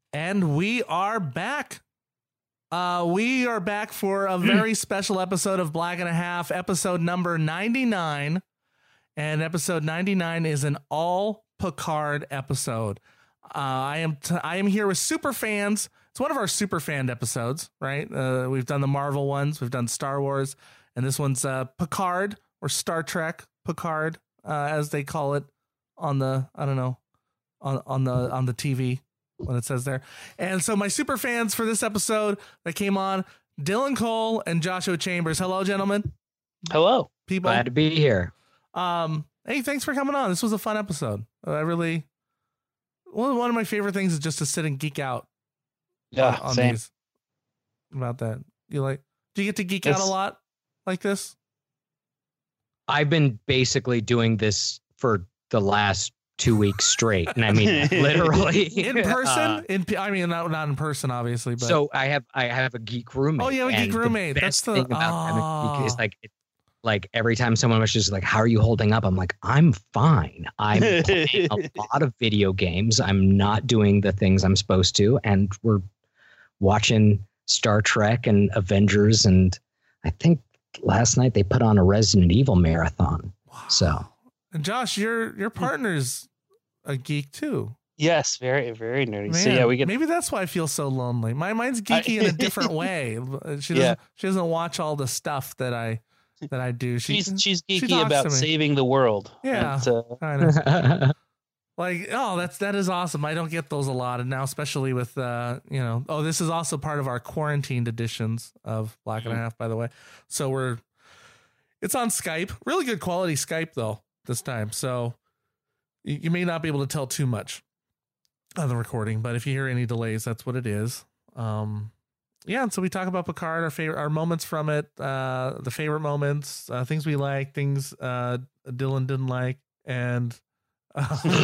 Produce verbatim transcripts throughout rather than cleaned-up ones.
And we are back. Uh, we are back for a very special episode of Black and a Half, episode number ninety-nine. And episode ninety-nine is an all Picard episode. Uh, I am t- I am here with super fans. It's one of our super fan episodes, right? Uh, we've done the Marvel ones, we've done Star Wars, and this one's uh, Picard or Star Trek Picard, uh, as they call it on the I don't know on on the on the T V when it says there. And so my super fans for this episode that came on, Dylan Cole and Joshua Chambers. Hello, gentlemen. Hello, people. Glad to be here. Um, hey, thanks for coming on. This was a fun episode. I really. Well, one of my favorite things is just to sit and geek out. Yeah, on, on same. These, about that. You like? Do you get to geek It's, out a lot like this? I've been basically doing this for the last two weeks straight, and I mean literally in person. Uh, in I mean, not not in person, obviously. But so I have I have a geek roommate. Oh, you have a geek roommate. The That's best the thing about oh. having a geek is like. It, Like every time someone was just like, "How are you holding up?" I'm like, "I'm fine. I'm playing a lot of video games. I'm not doing the things I'm supposed to, and we're watching Star Trek and Avengers, and I think last night they put on a Resident Evil marathon." Wow. So, and Josh, your your partner's a geek too. Yes, very very nerdy. Man, so yeah, we get maybe that's why I feel so lonely. My mind's geeky in a different way. She doesn't. Yeah. She doesn't watch all the stuff that I. that I do. She, she's she's geeky she about saving the world. Yeah, uh, kind of. Like, oh, that's that is awesome. I don't get those a lot, and now especially with uh, you know, oh, this is also part of our quarantined editions of Black and a Half, by the way. So we're, it's on Skype, really good quality Skype though this time. So you, you may not be able to tell too much on the recording, but if you hear any delays, that's what it is. Um. Yeah, and so we talk about Picard, our favorite, our moments from it, uh, the favorite moments, uh, things we like, things uh, Dylan didn't like, and uh,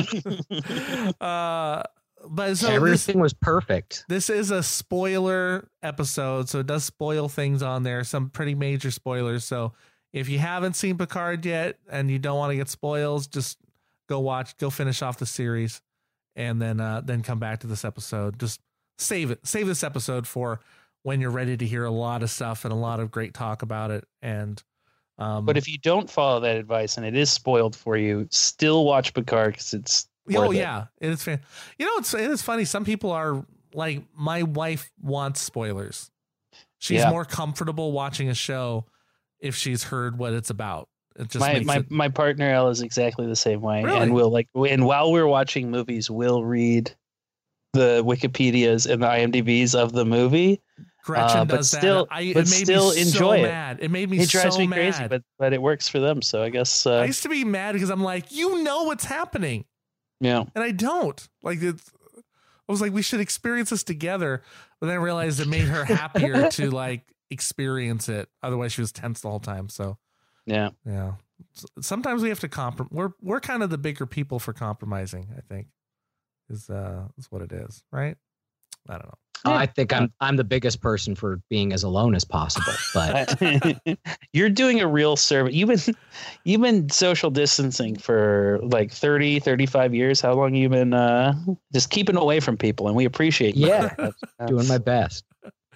uh, but so everything this, was perfect. This is a spoiler episode, so it does spoil things on there, some pretty major spoilers. So if you haven't seen Picard yet and you don't want to get spoils, just go watch, go finish off the series, and then uh, then come back to this episode. Just save it, save this episode for when you're ready to hear a lot of stuff and a lot of great talk about it. And, um, but if you don't follow that advice and it is spoiled for you, still watch Picard because it's, oh yeah, it is fan. You know, it's, it is funny. Some people are like, my wife wants spoilers. She's yeah. more comfortable watching a show if she's heard what it's about. It just my, makes my, it... my partner Elle is exactly the same way. Really? And we'll like, and while we're watching movies, we'll read the Wikipedias and the I M D Bs of the movie. Gretchen uh, but does still, that. I, but it made still me enjoy so it. mad. It made me it drives so me mad. crazy, but but it works for them. So I guess uh, I used to be mad because I'm like, you know what's happening, yeah, and I don't. Like it's, I was like, we should experience this together, but then I realized it made her happier to like experience it. Otherwise, she was tense the whole time. So yeah, yeah. Sometimes we have to compromise. We're we're kind of the bigger people for compromising. I think is uh is what it is, right? I don't know. Yeah. I think I'm I'm the biggest person for being as alone as possible. But you're doing a real service. You've been you've been social distancing for like thirty, thirty-five years. How long you been uh, just keeping away from people? And we appreciate you. Yeah, that's, that's... doing my best.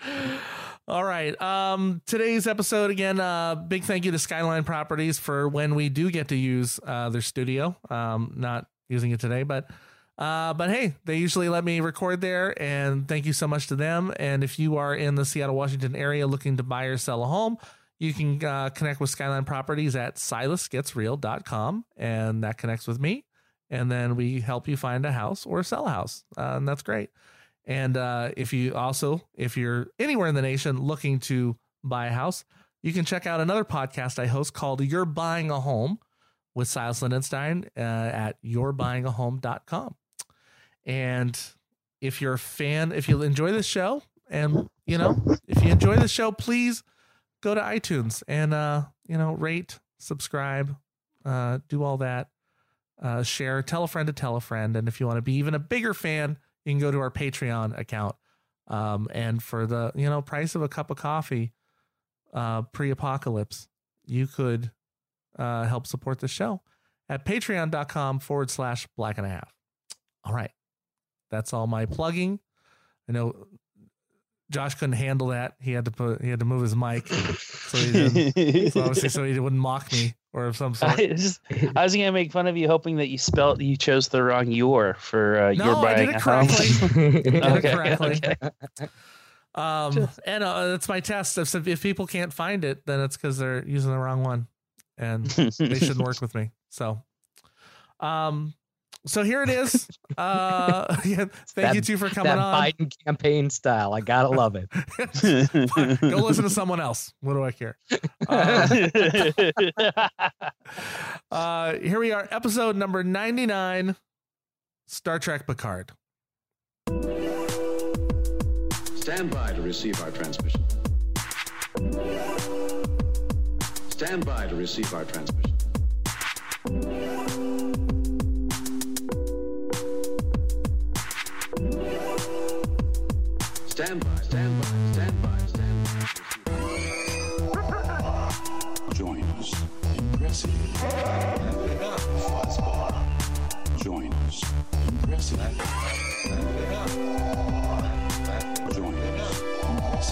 All right. Um, today's episode again. Uh, big thank you to Skyline Properties for when we do get to use uh, their studio. Um, not using it today, but. Uh, but hey, they usually let me record there, and thank you so much to them. And if you are in the Seattle, Washington area looking to buy or sell a home, you can uh, connect with Skyline Properties at silas gets real dot com, and that connects with me. And then we help you find a house or sell a house, uh, and that's great. And uh, if you also, if you're anywhere in the nation looking to buy a house, you can check out another podcast I host called You're Buying a Home with Silas Lindenstein uh, at your buying a home dot com. And if you're a fan, if you enjoy this show, and you know, if you enjoy the show, please go to iTunes and uh, you know, rate, subscribe, uh, do all that, uh, share, tell a friend to tell a friend, and if you want to be even a bigger fan, you can go to our Patreon account. Um, and for the you know price of a cup of coffee, uh, pre-apocalypse, you could uh, help support the show at patreon dot com forward slash black and a half. All right. That's all my plugging. I know Josh couldn't handle that. He had to put he had to move his mic, so he didn't. So obviously, so he wouldn't mock me or of some sort. I, just, I was gonna make fun of you, hoping that you spelled you chose the wrong your for uh, No, you're I buying did it a house. correctly. I did it Okay, correctly. okay. Um, and uh, that's my test. If, if people can't find it, then it's because they're using the wrong one, and they shouldn't work with me. So, um, so here it is. Uh, yeah, thank That- you two for coming that on. Biden campaign style. I gotta love it. Go listen to someone else. What do I care? Uh, uh, here we are, episode number ninety-nine, Star Trek Picard. Stand by to receive our transmission. Stand by to receive our transmission. Stand by, stand by, stand by, stand by. Join us in Cressy. Fuzzball. Join us in Cressy. Join us in Cressy.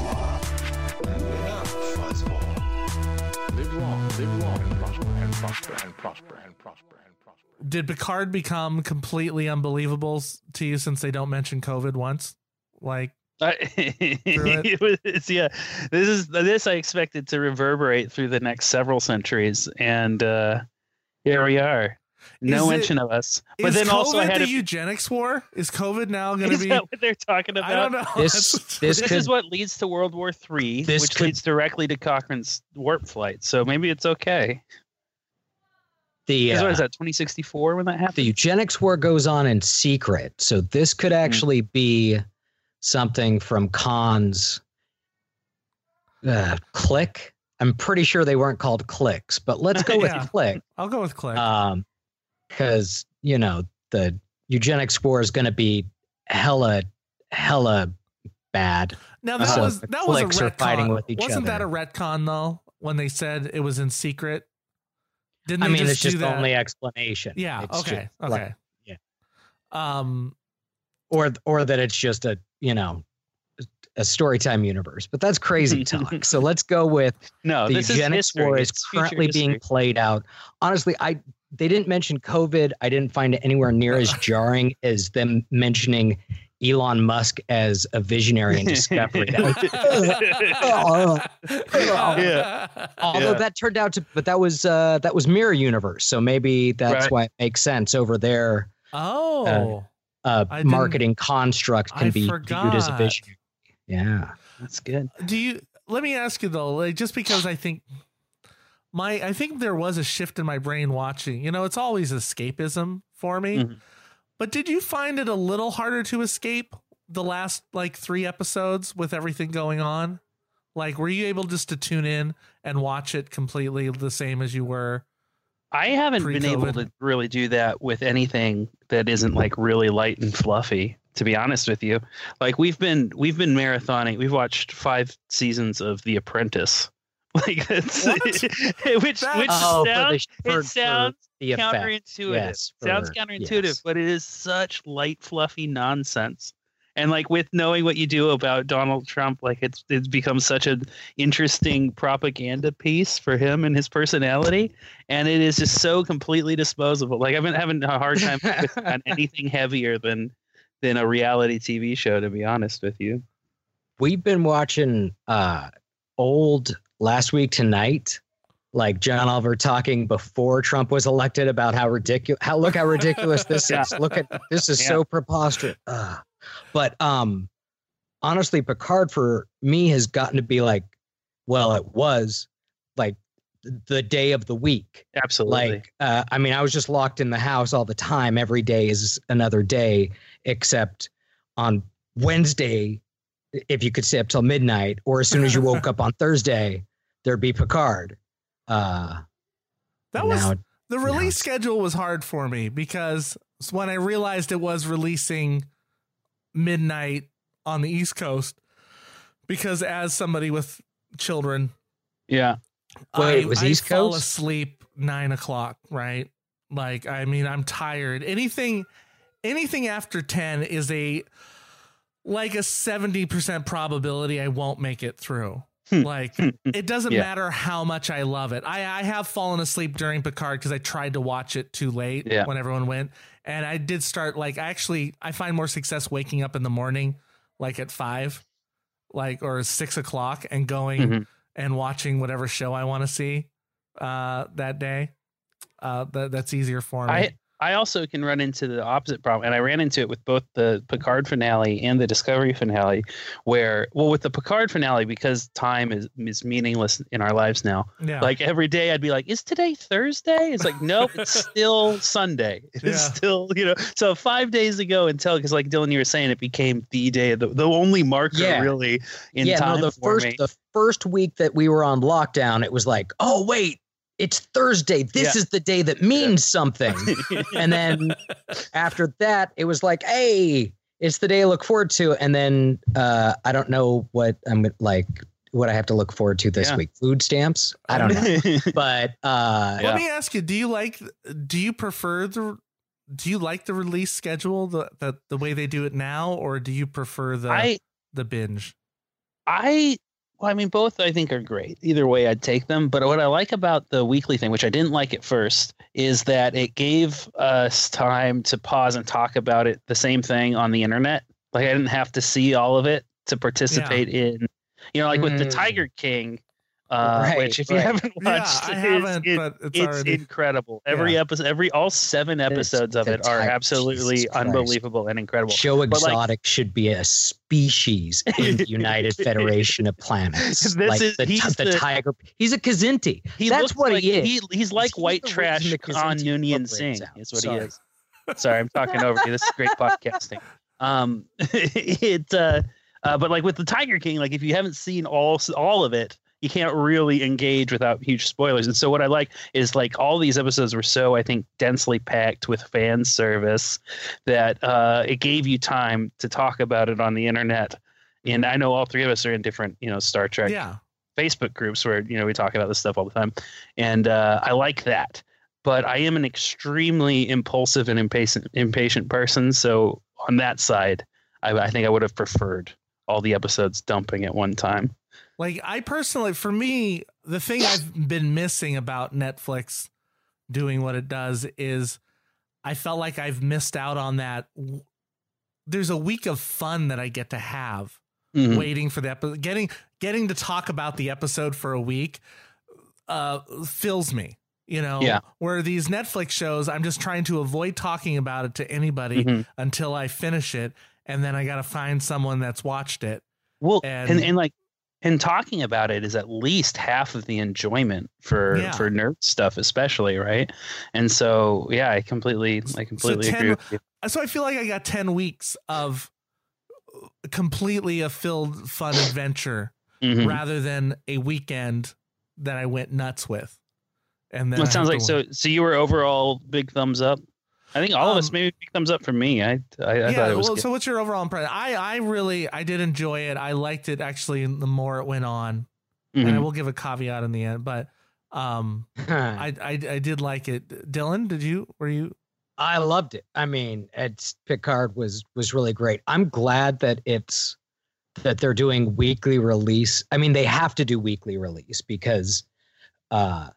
Fuzzball. Live long, live long, and prosper, and prosper, and prosper, and prosper, and prosper. Did Picard become completely unbelievable to you since they don't mention COVID once? Like, it was, yeah, this is this I expected to reverberate through the next several centuries, and uh, here we are. No Is it- mention of us. But is then COVID also I had the a, eugenics war? Is COVID now going to is be? that what they're talking about? I don't know. This That's- this This could is what leads to World War Three, This which could- leads directly to Cochrane's warp flight. So maybe it's okay. the 'Cause uh, What is that? twenty sixty-four when that happened? the eugenics war goes on in secret. So this could actually be something from Khan's uh, click. I'm pretty sure they weren't called clicks, but let's go with Yeah. click. I'll go with Click. Um, because you know the eugenics war is going to be hella, hella bad. now that so was the that was a cliques are retcon. fighting with each Wasn't that a other. retcon though? When they said it was in secret, didn't I they mean, just it's just do the that? only explanation. Yeah. It's Okay. just Okay. like- yeah. Um. or or that it's just a you know a storytime universe, but that's crazy talk. So let's go with no, the this is eugenics history. war is It's future currently being history. played out. Honestly, I they didn't mention COVID. I didn't find it anywhere near as jarring as them mentioning Elon Musk as a visionary and discovery. Yeah. Although Yeah. that turned out to, but that was uh, that was Mirror Universe, so maybe that's Right. why it makes sense over there. Oh. Uh, I didn't- marketing construct can I be viewed as a forgot. visionary. Yeah. That's good. Do you? Let me ask you though, like just because I think my I think there was a shift in my brain watching. You know, it's always escapism for me. Mhm. But did you find it a little harder to escape the last like three episodes with everything going on? Like, were you able just to tune in and watch it completely the same as you were? I haven't been able Pre-COVID. to really do that with anything that isn't like really light and fluffy, to be honest with you. Like we've been we've been marathoning. We've watched five seasons of The Apprentice. Like that's What? which That- which Oh, for the- sounds for- it sounds for the effect. counterintuitive. Yes, sounds for- counterintuitive, yes. but it is such light, fluffy nonsense. And like with knowing what you do about Donald Trump, like it's it's become such an interesting propaganda piece for him and his personality. And it is just so completely disposable. Like I've been having a hard time focusing on anything heavier than than a reality T V show, to be honest with you. We've been watching uh old Last Week Tonight, like John Oliver talking before Trump was elected about how ridiculous how look how ridiculous this is. Look at this is Yeah. so preposterous. Ugh. But um honestly, Picard for me has gotten to be like, well, it was like the day of the week. Absolutely. Like, uh, I mean, I was just locked in the house all the time. Every day is another day, except on Wednesday, if you could stay up till midnight, or as soon as you woke up on Thursday, there'd be Picard. Uh, That and was now- the now release it's- schedule was hard for me because when I realized it was releasing midnight on the East Coast, because as somebody with children, yeah. Wait, I, it was I East fall Coast? asleep nine o'clock, right? Like, I mean, I'm tired. Anything, anything after ten is a like a seventy percent probability I won't make it through. Like, it doesn't Yeah. matter how much I love it. I, I have fallen asleep during Picard because I tried to watch it too late Yeah. when everyone went. And I did start, like, actually, I find more success waking up in the morning, like at five, like, or six o'clock and going Mhm. and watching whatever show I want to see uh, that day. Uh, that, that's easier for me. I I also can run into the opposite problem, and I ran into it with both the Picard finale and the Discovery finale, where, well, with the Picard finale, because time is is meaningless in our lives now. yeah. Like every day, I'd be like, "Is today Thursday?" It's like, nope, it's still Sunday. It is Yeah. still, you know. So five days ago until, because like Dylan, you were saying, it became the day, the the only marker Yeah. really in yeah, time no, the for first me. the first week that we were on lockdown, it was like, oh wait, it's Thursday. This Yeah. is the day that means something. And then after that, it was like, hey, it's the day I look forward to. And then uh, I don't know what I'm like, what I have to look forward to this Yeah. week. Food stamps? I don't know. But uh, Yeah. Let me ask you: Do you like? Do you prefer the? Do you like the release schedule, the the, the way they do it now, or do you prefer the I the binge? I well, I mean, both I think are great. Either way, I'd take them. But what I like about the weekly thing, which I didn't like at first, is that it gave us time to pause and talk about it, the same thing on the internet. Like I didn't have to see all of it to participate in, you know, like with the Mm. Tiger King, uh, Right, which if you right. haven't Yeah, watched, I is- haven't, it- but it's, it's already. incredible. Every Yeah. episode, every all seven episodes of the it are Tiger- absolutely Jesus Christ. unbelievable and incredible. Show But, like- Exotic should be a species in the United Federation of Planets. This like is- the, he's the, the- tiger. He's a Kazinti. He That's looks what like, he is. He, he's like He's white the trash reason the on Kazinti Noonien incorporates Singh out. is what Sorry. he is. Sorry, I'm talking over you. This is great podcasting. Um, it, uh, uh, but like with the Tiger King, like if you haven't seen all all of it, you can't really engage without huge spoilers. And so what I like is like all these episodes were so, I think, densely packed with fan service that uh, it gave you time to talk about it on the internet. And I know all three of us are in different, you know, Star Trek Yeah. Facebook groups where, you know, we talk about this stuff all the time. And uh, I like that. But I am an extremely impulsive and impatient impatient person. So on that side, I, I think I would have preferred all the episodes dumping at one time. Like I personally, for me, the thing I've been missing about Netflix doing what it does is I felt like I've missed out on that. There's a week of fun that I get to have Mhm. waiting for the episode, getting, getting to talk about the episode for a week uh, fills me, you know, Yeah. where these Netflix shows, I'm just trying to avoid talking about it to anybody Mhm. until I finish it. And then I got to find someone that's watched it. Well, And- and, and like, and talking about it is at least half of the enjoyment for Yeah. for nerd stuff, especially, right? And so, yeah, I completely, I completely ten agree with you. So I feel like I got ten weeks of completely a filled fun adventure Mhm. rather than a weekend that I went nuts with. And then Well, I it sounds have like to- so. So you were overall big thumbs up. I think all of us Um, maybe big thumbs up for me. I I, I yeah. thought it was Well, good. so what's your overall impression? I I really I did enjoy it. I liked it actually. The more it went on, and I Mhm. will give a caveat in the end, but um, I, I I did like it. Dylan, did you? Were you? I loved it. I mean, it's Picard was was really great. I'm glad that it's that they're doing weekly release. I mean, they have to do weekly release because uh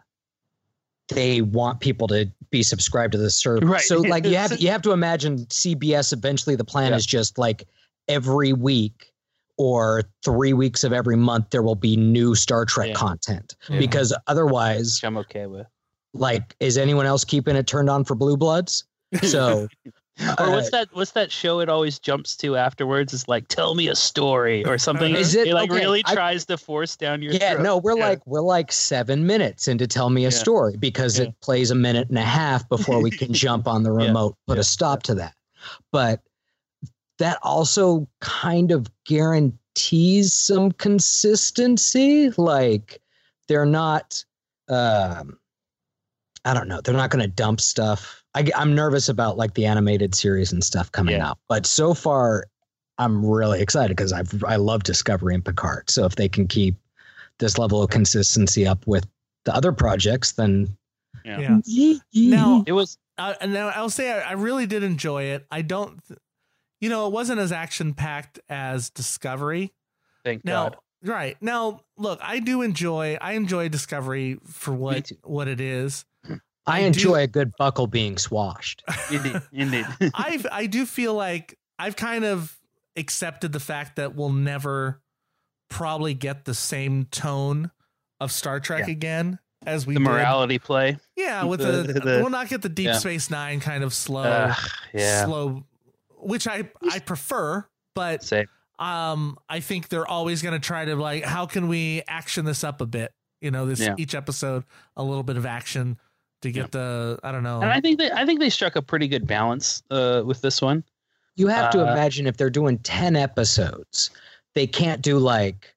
they want people to be subscribed to the service. Right. So like you have you have to imagine C B S eventually the plan Yeah. is just like every week or three weeks of every month there will be new Star Trek Yeah. content. Yeah. Because otherwise, Which I'm okay with. like, is anyone else keeping it turned on for Blue Bloods? So Or what's uh, that? What's that show? It always jumps to afterwards. Is like, tell me a story or something. Is it- It like okay, really I- tries to force down your. yeah, throat. no, we're Yeah. like we're like seven minutes into Tell Me a Yeah. Story because Yeah. it plays a minute and a half before we can jump on the Yeah. remote, put Yeah. a stop to that. But that also kind of guarantees some consistency. Like they're not, um, I don't know, they're not going to dump stuff. I, I'm nervous about like the animated series and stuff coming Yeah. out, but so far I'm really excited because I've I love Discovery and Picard. So if they can keep this level of consistency up with the other projects, then Yeah. Yeah. Now, It was. Uh, and now I'll say I, I really did enjoy it. I don't. Th- you know, it wasn't as action packed as Discovery. Thank Now, God. right now, look, I do enjoy. I enjoy Discovery for Me what too. what it is. I I enjoy do- a good buckle being swashed. Indeed, indeed. I I do feel like I've kind of accepted the fact that we'll never probably get the same tone of Star Trek Yeah. again as we the did. morality play. Yeah, with the- the, the- the- we'll not get the Deep yeah. Space Nine kind of slow, Ugh, yeah. slow, which I I prefer, but Say, um, I think they're always going to try to like, how can we action this up a bit? You know, this Yeah. each episode a little bit of action to get the I don't know. and I think they, I think they struck a pretty good balance uh, with this one. You have to Uh, imagine if they're doing ten episodes, they can't do like,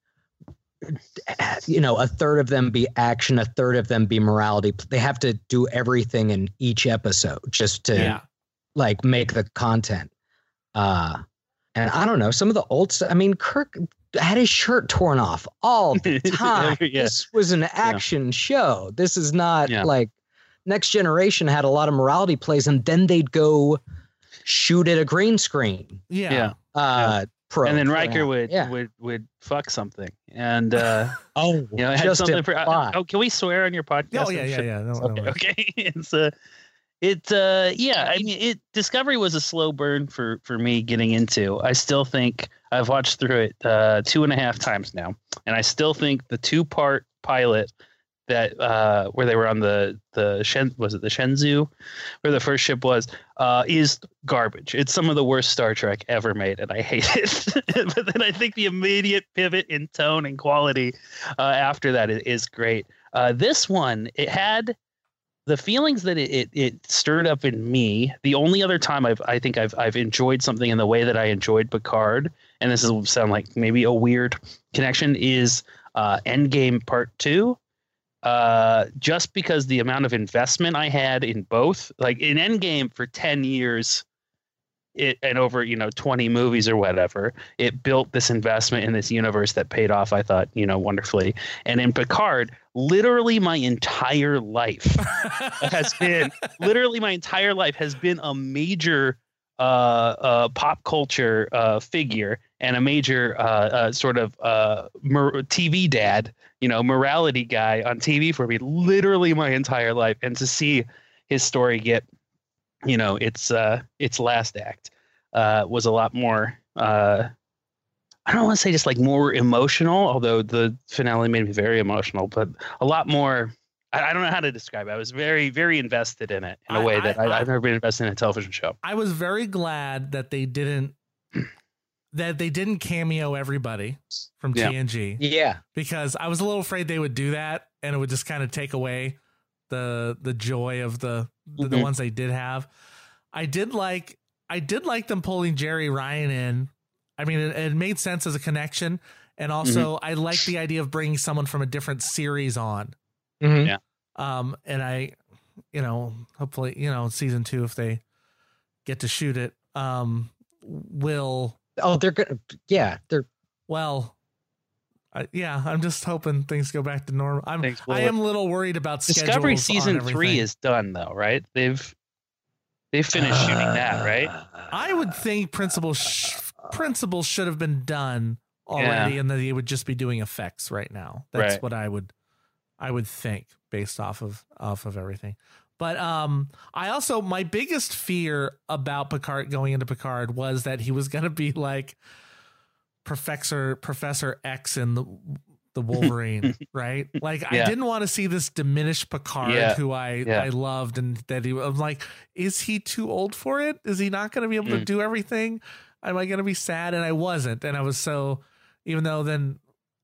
you know, a third of them be action, a third of them be morality. They have to do everything in each episode just to yeah, like make the content. Uh, and I don't know, some of the old stuff. I mean, Kirk had his shirt torn off all the time. Yeah. This was an action show. This is not Yeah. like Next Generation had a lot of morality plays, and then they'd go shoot at a green screen. yeah, Yeah. Uh, pro, and then pro- Riker would yeah. would would fuck something, and uh, oh, you know, it had just something a for. plot. Oh, can we swear on your podcast? Oh yeah, yeah, yeah. No, no, Okay, no. okay. It's uh it uh yeah, I mean it Discovery was a slow burn for for me getting into. I still think I've watched through it uh two and a half times now, and I still think the two part pilot that uh where they were on the the Shen was it the Shenzhou where the first ship was uh is garbage. It's some of the worst Star Trek ever made, and I hate it. But then I think the immediate pivot in tone and quality uh after that is, is great. Uh this one, it had the feelings that it, it it stirred up in me. The only other time I've I think I've I've enjoyed something in the way that I enjoyed Picard, and this will sound like maybe a weird connection, is uh Endgame Part Two. Uh, just because the amount of investment I had in both, like in Endgame for ten years, it and over you know twenty movies or whatever, it built this investment in this universe that paid off. I thought you know wonderfully, and in Picard, literally my entire life has been literally my entire life has been a major uh, uh, pop culture uh, figure and a major uh, uh, sort of uh, mor- T V dad, you know, morality guy on T V for me literally my entire life. And to see his story get, you know, its uh, its last act uh, was a lot more. Uh, I don't want to say just like more emotional, although the finale made me very emotional, but a lot more. I, I don't know how to describe it. I was very, very invested in it in a I- way I- that I, I- I've never been invested in a television show. I was very glad that they didn't that they didn't cameo everybody from Yeah. T N G, Yeah. because I was a little afraid they would do that and it would just kind of take away the the joy of the the, the Mhm. ones they did have. I did like I did like them pulling Jerry Ryan in. I mean, it, it made sense as a connection, and also I like the idea of bringing someone from a different series on. Mhm. Yeah. Um, and I, you know, hopefully, you know, season two, if they get to shoot it, um, will Oh, they're gonna. Yeah, they're. well. I, yeah, I'm just hoping things go back to normal. I'm Thanks, I Will. am a little worried about Discovery schedules season on three everything. is done though, right? They've they've finished shooting that, right? I would think principal sh- principal should have been done already, Yeah. and that they would just be doing effects right now. That's Right. what I would I would think based off of off of everything. But um, I also my biggest fear about Picard going into Picard was that he was going to be like Professor Professor X in the the Wolverine, right? Like I Yeah. didn't want to see this diminished Picard Yeah. who I Yeah. I loved, and that he I'm like, is he too old for it? Is he not going to be able to Mm. do everything? Am I going to be sad? And I wasn't, and I was so. Even though then,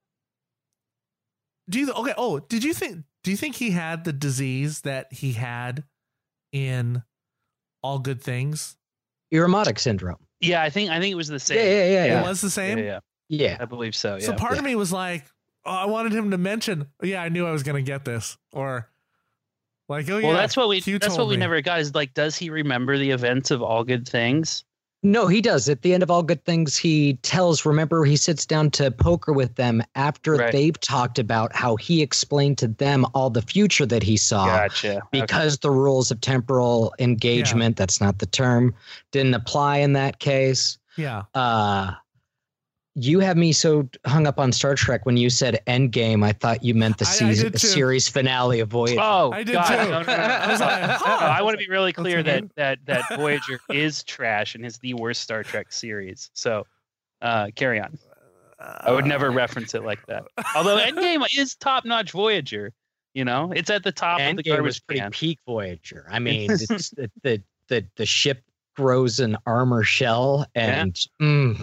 do you okay? Oh, did you think? Do you think he had the disease that he had in All Good Things? Ironic syndrome. Yeah, I think I think it was the same. Yeah, yeah, yeah, It yeah. was the yeah, same. yeah, Yeah. I believe so. Yeah. So part of Yeah. me was like, oh, I wanted him to mention, yeah, I knew I was going to get this, or like, oh yeah. well, that's what we Q that's told what we me. never got is like, does he remember the events of All Good Things? No, he does. At the end of All Good Things, he tells, remember, he sits down to poker with them after Right. they've talked about how he explained to them all the future that he saw. Gotcha. Okay. Because the rules of temporal engagement, that's not the term, didn't apply in that case. Yeah. Uh, you have me so hung up on Star Trek when you said Endgame. I thought you meant the I- I season, did too. series finale of Voyager. Oh, I did God. too. No, no, no, no. I was like, huh. I want to be really clear That's that, that that Voyager is trash and is the worst Star Trek series. So uh, carry on. I would never reference it like that. Although Endgame is top-notch Voyager. You know, it's at the top of the Endgame was garbage pretty can. peak Voyager. I mean, it's, the, the the the ship grows an armor shell and mm,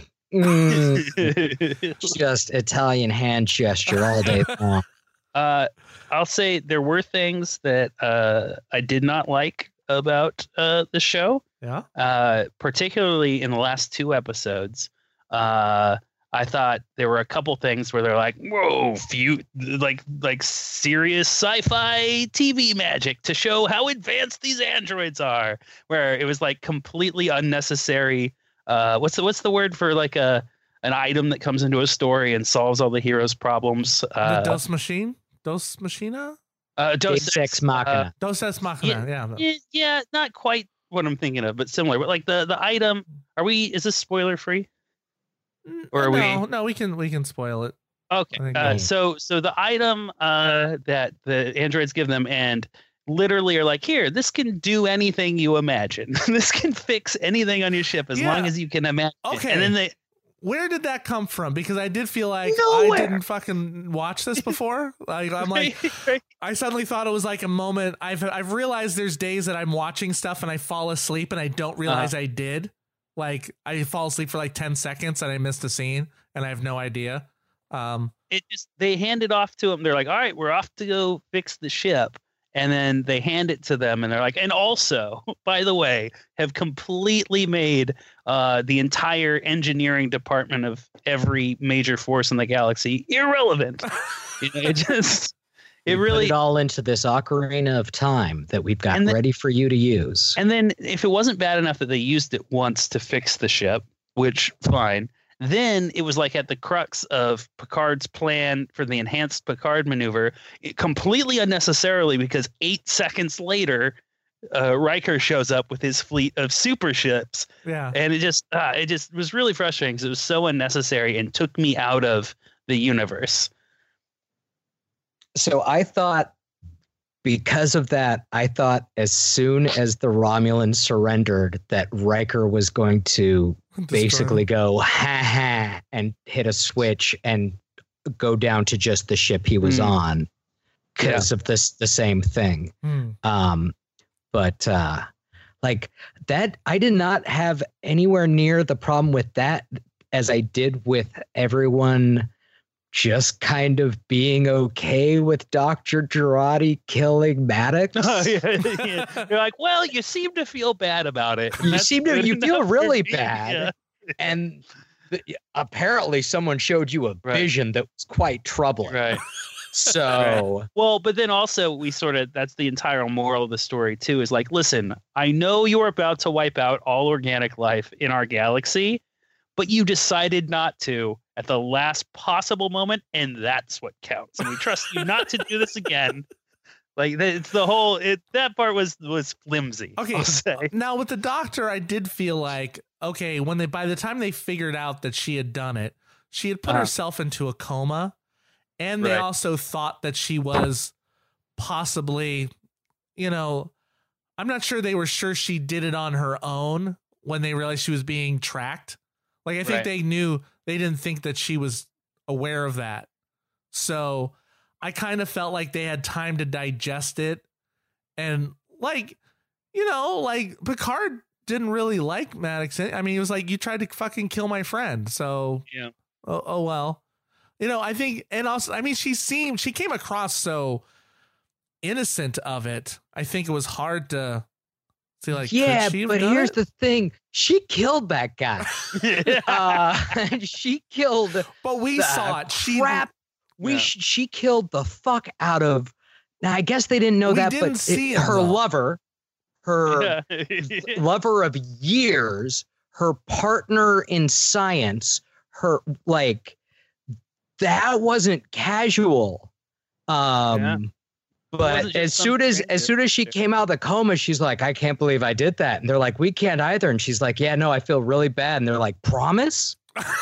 mm, just Italian hand gesture all day long. Uh, I'll say there were things that uh, I did not like about uh, the show, Yeah. uh, particularly in the last two episodes. Uh, I thought there were a couple things where they're like, "Whoa, few like like serious sci-fi T V magic to show how advanced these androids are." Where it was like completely unnecessary. Uh, what's the what's the word for like a an item that comes into a story and solves all the hero's problems? Uh, the Dos Machine? Dos Machina? uh, Dos Deus Ex Machina. Dos Ex Machina. Yeah. Yeah, yeah, not quite what I'm thinking of, but similar. But like the the item, are we? Is this spoiler free? Or are no, we- no, we can we can spoil it. Okay. I think Uh, no. so so the item uh, that the androids give them and literally are like, here, this can do anything you imagine. This can fix anything on your ship as Yeah. long as you can imagine. Okay. And then they Where did that come from? Because I did feel like Nowhere. I didn't fucking watch this before. Like I'm like I suddenly thought it was like a moment. I've I've realized there's days that I'm watching stuff and I fall asleep and I don't realize Uh-huh. I did. Like I fall asleep for like ten seconds and I missed a scene and I have no idea. Um, it just they hand it off to them. They're like, all right, we're off to go fix the ship. And then they hand it to them and they're like, and also, by the way, have completely made uh, the entire engineering department of every major force in the galaxy irrelevant. You know, it just, it We really, put it all into this ocarina of time that we've got And the- ready for you to use. and then if it wasn't bad enough that they used it once to fix the ship, which fine, then it was like at the crux of Picard's plan for the enhanced Picard maneuver, it completely unnecessarily, because eight seconds later, uh, Riker shows up with his fleet of super ships, yeah. and it just uh, it just was really frustrating because it was so unnecessary and took me out of the universe. So I thought, because of that, I thought as soon as the Romulans surrendered, that Riker was going to basically go ha ha and hit a switch and go down to just the ship he was Hmm. on because of this the same thing. Hmm. Um, but uh, like that, I did not have anywhere near the problem with that as I did with everyone just kind of being okay with Doctor Girardi killing Maddox. Oh, yeah, yeah. You're like, well, you seem to feel bad about it. You That's seem to- good you feel enough for really me. bad. Yeah. And th- apparently someone showed you a Right. vision that was quite troubling. Right. So Well, but then also we sort of, that's the entire moral of the story too, is like, listen, I know you're about to wipe out all organic life in our galaxy, but you decided not to at the last possible moment, and that's what counts. And we trust you not to do this again. Like the- it's the whole it that part was was flimsy. Okay. I'll say. Now with the doctor, I did feel like, okay, when they by the time they figured out that she had done it, she had put Uh-huh. herself into a coma, and they Right. also thought that she was possibly, you know, I'm not sure they were sure she did it on her own when they realized she was being tracked. Like I think Right. they knew they didn't think that she was aware of that. So I kind of felt like they had time to digest it. And like, you know, like Picard didn't really like Maddox. I mean, he was like, you tried to fucking kill my friend. So, Yeah. oh, oh well. You know, I think, and also, I mean, she seemed, she came across so innocent of it. I think it was hard to see, like, yeah, could she have but done here's it? the thing: she killed that guy. uh, she killed But we the saw it. She crap. We Yeah. sh- she killed the fuck out of. Now I guess they didn't know We that, didn't but see it- him, her though. lover, her Yeah. lover of years, her partner in science, her like that wasn't casual. Um Yeah. But as soon as as soon as she came out of the coma, she's like, I can't believe I did that. And they're like, we can't either. And she's like, yeah, no, I feel really bad. And they're like, promise?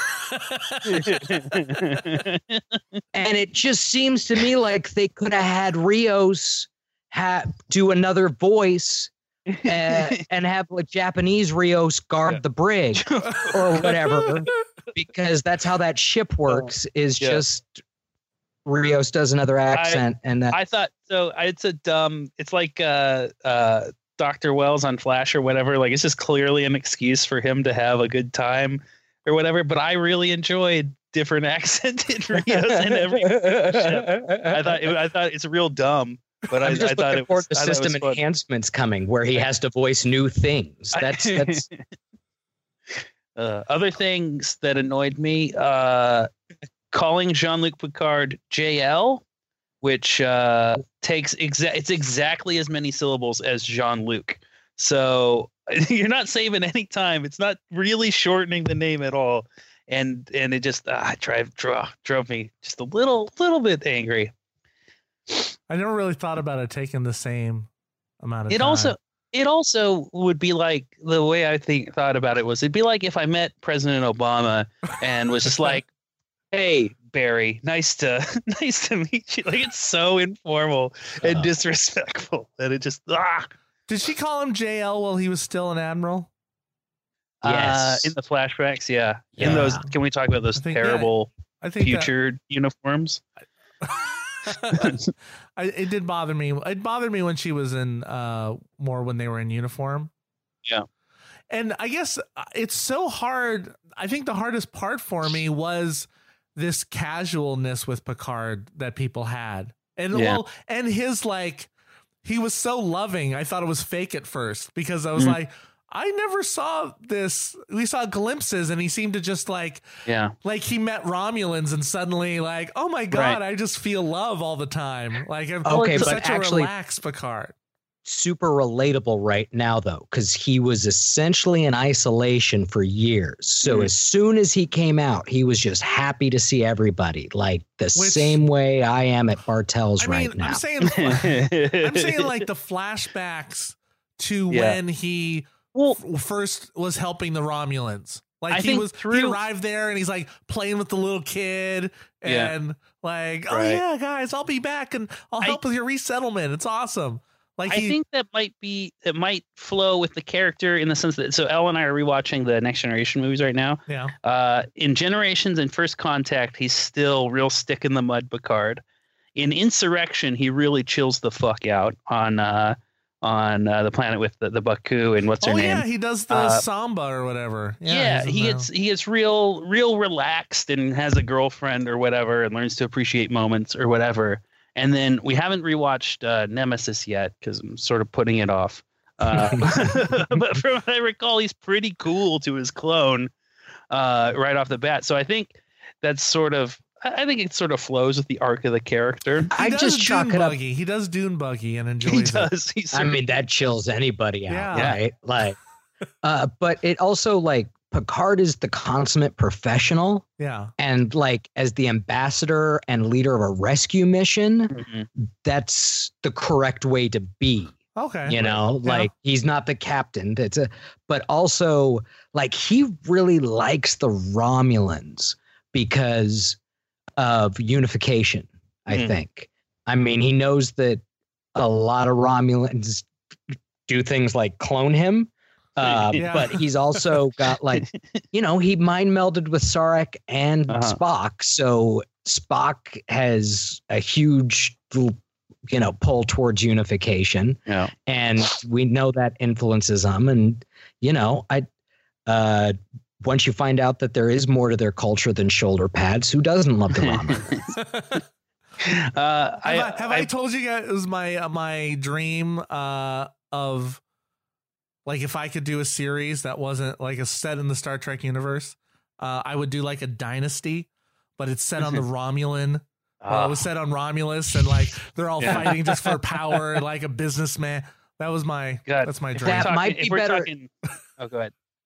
And it just seems to me like they could have had Rios ha- do another voice uh, and have like Japanese Rios guard yeah. the brig or whatever, because that's how that ship works. Is yeah. just Rios does another accent, I, and that- I thought so. It's a dumb. It's like uh, uh, Doctor Wells on Flash or whatever. Like it's just clearly an excuse for him to have a good time or whatever. But I really enjoyed different accented Rios in every ship. I thought it, I thought it's real dumb. But I'm I, just I thought looking it forward was, to I system enhancements coming where he has to voice new things. That's that's uh, other things that annoyed me. Uh, calling Jean-Luc Picard J L, which uh, takes exa- it's exactly as many syllables as Jean-Luc. So you're not saving any time. It's not really shortening the name at all, and and it just uh, drive drove drove me just a little little bit angry. I never really thought about it taking the same amount of it time. also it also would be like the way I think thought about it was it'd be like if I met President Obama and was just like, hey Barry, nice to nice to meet you. Like it's so informal and uh, disrespectful that it just ah. Did she call him J L while he was still an admiral? Yes. Uh, in the flashbacks, yeah. In yeah. those, can we talk about those think, terrible yeah, I think future that, uniforms? I, it did bother me. It bothered me when she was in uh, more when they were in uniform. Yeah. And I guess it's so hard. I think the hardest part for me was this casualness with Picard that people had. And yeah. well, and his like, he was so loving. I thought it was fake at first because I was mm. like, I never saw this. We saw glimpses and he seemed to just like, yeah, like he met Romulans and suddenly like, oh my God, right. I just feel love all the time. Like, I'm okay, but such actually, a relaxed Picard. Super relatable right now, though, because he was essentially in isolation for years. So mm. as soon as he came out, he was just happy to see everybody, like the Which, same way I am at Bartell's I mean, right now. I'm saying, I'm saying like the flashbacks to yeah. when he well, f- first was helping the Romulans. Like I he was, through, he arrived there and he's like playing with the little kid and yeah. like, oh right. yeah, guys, I'll be back and I'll help I, with your resettlement. It's awesome. Like I he, think that might be it might flow with the character in the sense that so Elle and I are rewatching the Next Generation movies right now. Yeah. Uh, in Generations and First Contact, he's still real stick in the mud Picard. In Insurrection, he really chills the fuck out on uh, on uh, the planet with the, the Baku and what's oh, her name. Oh yeah, he does the uh, samba or whatever. Yeah, yeah he gets he gets real real relaxed and has a girlfriend or whatever and learns to appreciate moments or whatever. And then we haven't rewatched uh, Nemesis yet because I'm sort of putting it off. Uh, but from what I recall, he's pretty cool to his clone uh, right off the bat. So I think that's sort of, I think it sort of flows with the arc of the character. He I just chalk it up. Buggy. He does Dune Buggy and enjoys he it. Does. He I mean, that chills anybody out, yeah. right? Like, uh, but it also like, Picard is the consummate professional. Yeah. And like as the ambassador and leader of a rescue mission, mm-hmm. that's the correct way to be. Okay. You know, yeah. like he's not the captain. That's a but also like he really likes the Romulans because of unification, I mm. think. I mean, he knows that a lot of Romulans do things like clone him. Uh, yeah. But he's also got like, you know, he mind melded with Sarek and uh-huh. Spock. So Spock has a huge, you know, pull towards unification. Yeah. And we know that influences them. And, you know, I, uh, once you find out that there is more to their culture than shoulder pads, who doesn't love the Romulans? uh, I, have, I, have I, I told you guys it was my, uh, my dream uh, of, like if I could do a series that wasn't like a set in the Star Trek universe, uh, I would do like a Dynasty, but it's set on the Romulan. Uh, it was set on Romulus, and like they're all yeah. fighting just for power, and like a businessman. That was my. God. That's my dream. That talking, might be if we're better. Talking, oh, go ahead.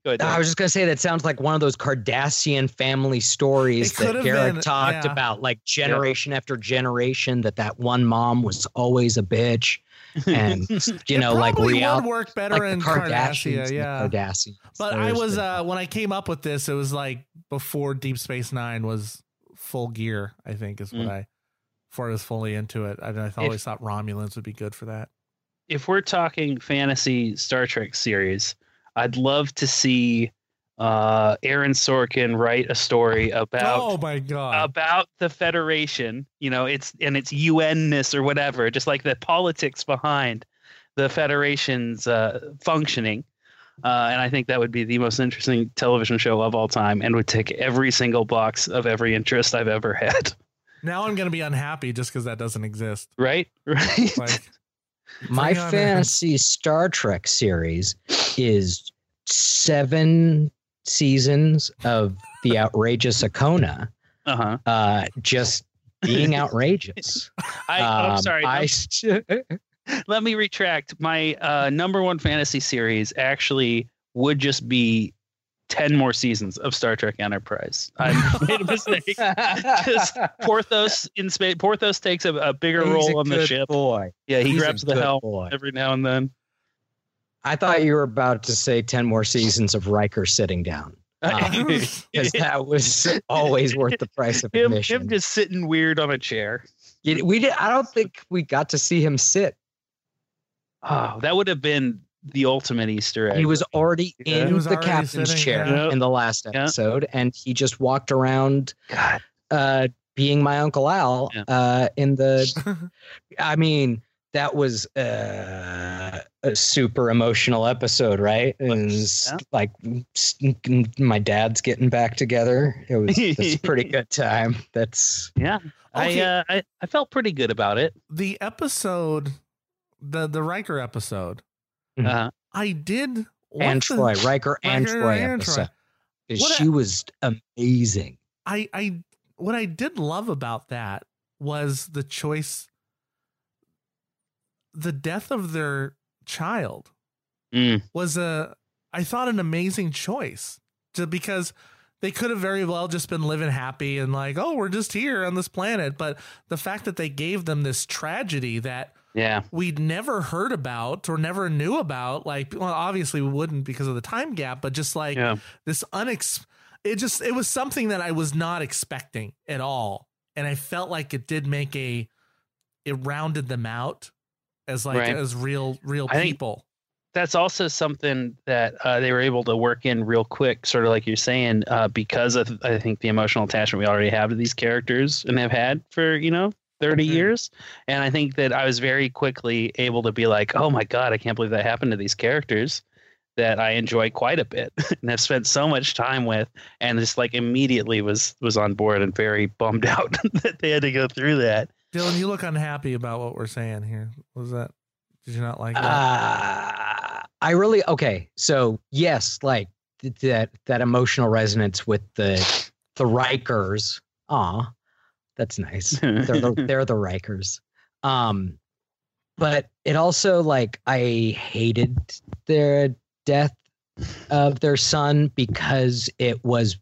Go ahead. I Dave. was just gonna say that sounds like one of those Kardashian family stories It could that have Garrick been, talked yeah. about, like generation after generation. That that one mom was always a bitch, and you It know, like probably real, would work better like the in Kardashians, Kardashian, and the yeah. Kardashians. But I There's was the- uh, when I came up with this, it was like before Deep Space Nine was full gear. I think is what Mm. I, before I was fully into it. I, I always thought Romulans would be good for that. If we're talking fantasy Star Trek series, I'd love to see uh, Aaron Sorkin write a story about Oh my god! about the Federation. You know, it's and its U N-ness or whatever, just like the politics behind the Federation's uh, functioning. Uh, and I think that would be the most interesting television show of all time, and would tick every single box of every interest I've ever had. Now I'm gonna be unhappy just because that doesn't exist. Right? Right. Like My bring on fantasy Star Trek series is seven seasons of the outrageous Akona, Uh-huh. uh, just being outrageous. I, Um, I'm sorry. I, Let me retract. My uh, number one fantasy series actually would just be ten more seasons of Star Trek Enterprise. I made a mistake. Because Porthos in space. Porthos takes a, a bigger He's role a on the good ship. boy. Yeah, he He's a grabs the good helm boy. every now and then. I thought you were about to say ten more seasons of Riker sitting down. Because that was always worth the price of him, admission. him just sitting weird on a chair. You- we did, I don't think we got to see him sit. Oh, that would have been the ultimate Easter egg. He was already Yeah. in He was the already captain's sitting, chair yeah. in the last Yeah. episode, and he just walked around God. uh, being my Uncle Al Yeah. uh, in the. I mean, that was uh, a super emotional episode, right? It was Yeah. like s- my dad's getting back together. It was it's a pretty good time. That's Yeah. Okay. I, uh, I I felt pretty good about it. the episode, the the Riker episode. Uh, I did what and the- Troy Riker and Riker Troy and Troy. episode. What a- She was amazing. I I what I did love about that was the choice, the death of their child mm, was a I thought an amazing choice, to, because they could have very well just been living happy and like, oh, we're just here on this planet, but the fact that they gave them this tragedy that yeah. we'd never heard about or never knew about, like, well, obviously we wouldn't because of the time gap, but just like Yeah. this unex it just it was something that I was not expecting at all, and I felt like it did make a it rounded them out as like Right. as real real I think- people. That's also something that uh, they were able to work in real quick, sort of like you're saying, uh, because of, I think, the emotional attachment we already have to these characters and have had for, you know, thirty Mhm. years. And I think that I was very quickly able to be like, oh my God, I can't believe that happened to these characters that I enjoy quite a bit and have spent so much time with, and just like immediately was was on board and very bummed out that they had to go through that. Dylan, you look unhappy about what we're saying here. Was that? Did you not like that? Uh, I really okay. So yes, like th- that that emotional resonance with the the Rikers. Aw, that's nice. They're the, they're the Rikers. Um, but it also like I hated their death of their son because it was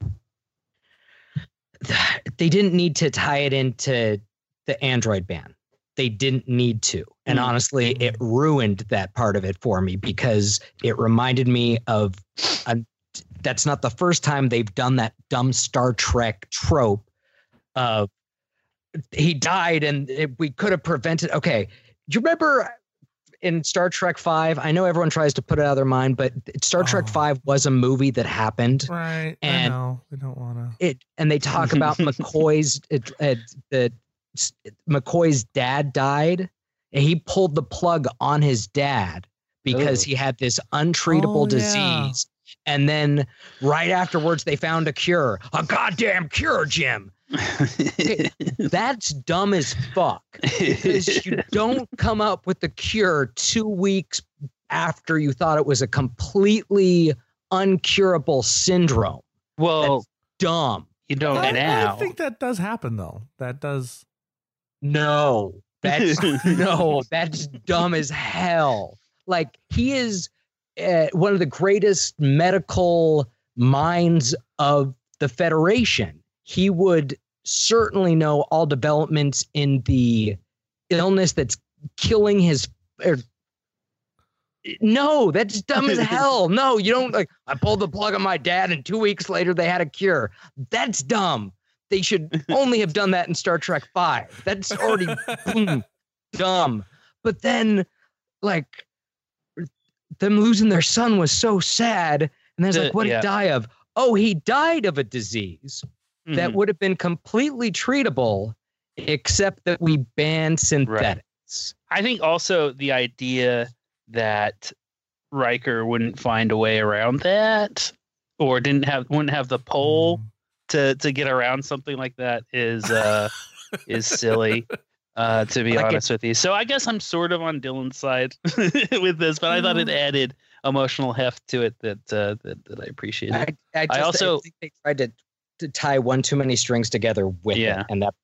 they didn't need to tie it into the Android ban. They didn't need to. And Mm. honestly, it ruined that part of it for me because it reminded me of a, that's not the first time they've done that dumb Star Trek trope of he died and it, we could have prevented. Okay. Do you remember in Star Trek five? I know everyone tries to put it out of their mind, but Star Trek Oh. five was a movie that happened. Right. I and- know. We don't want to. It and they talk about McCoy's it, it, the McCoy's dad died and he pulled the plug on his dad because Ugh. he had this untreatable Oh, yeah. disease. And then right afterwards they found a cure. A goddamn cure, Jim. That's dumb as fuck. Because you don't come up with the cure two weeks after you thought it was a completely uncurable syndrome. well, Dumb. you don't I, now. I think that does happen though. That does. No, that's no, that's dumb as hell. Like he is uh, one of the greatest medical minds of the Federation. He would certainly know all developments in the illness that's killing his. Er, no, that's dumb as hell. No, you don't. Like, I pulled the plug on my dad, and two weeks later they had a cure. That's dumb. They should only have done that in Star Trek Five. That's already boom, dumb. But then, like, them losing their son was so sad. And then it's like, what did yeah. he die of? Oh, he died of a disease mm-hmm. that would have been completely treatable, except that we banned synthetics. Right. I think also the idea that Riker wouldn't find a way around that, or didn't have wouldn't have the pole to to get around something like that is uh, is silly. Uh, to be like honest it, with you. So I guess I'm sort of on Dylan's side with this, but I thought it added emotional heft to it that uh, that, that I appreciated. I, I, just, I also I think they tried to, to tie one too many strings together with yeah. it. And that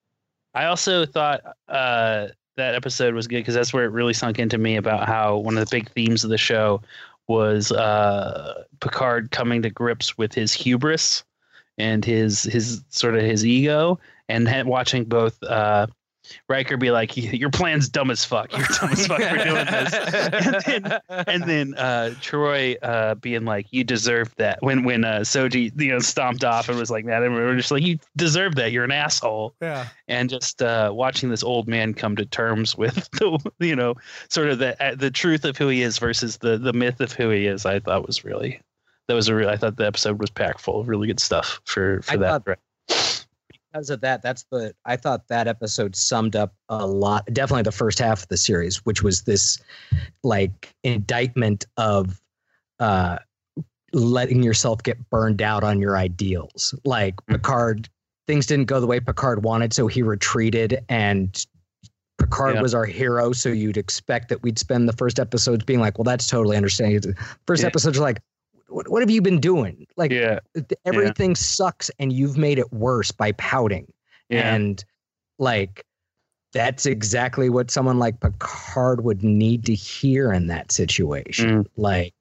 I also thought uh, that episode was good because that's where it really sunk into me about how one of the big themes of the show was uh, Picard coming to grips with his hubris and his his sort of his ego, and watching both uh, Riker be like, your plan's dumb as fuck. You're dumb as fuck for doing this. And then, and then uh, Troy uh, being like, you deserve that. When when uh, Soji, you know, stomped off and was like that, and we were just like, you deserve that. You're an asshole. Yeah. And just uh, watching this old man come to terms with the, you know, sort of the uh, the truth of who he is versus the the myth of who he is, I thought was really that was a real. I thought the episode was packed full of really good stuff for for I that. Thought- Because of that, that's the I thought that episode summed up a lot. Definitely the first half of the series, which was this like indictment of uh, letting yourself get burned out on your ideals. Like Picard, things didn't go the way Picard wanted, so he retreated, and Picard yeah. was our hero. So you'd expect that we'd spend the first episodes being like, "Well, that's totally understandable." First yeah. episodes are like, What, what have you been doing? Like yeah. everything yeah. sucks and you've made it worse by pouting. Yeah. And like, that's exactly what someone like Picard would need to hear in that situation. Mm. Like,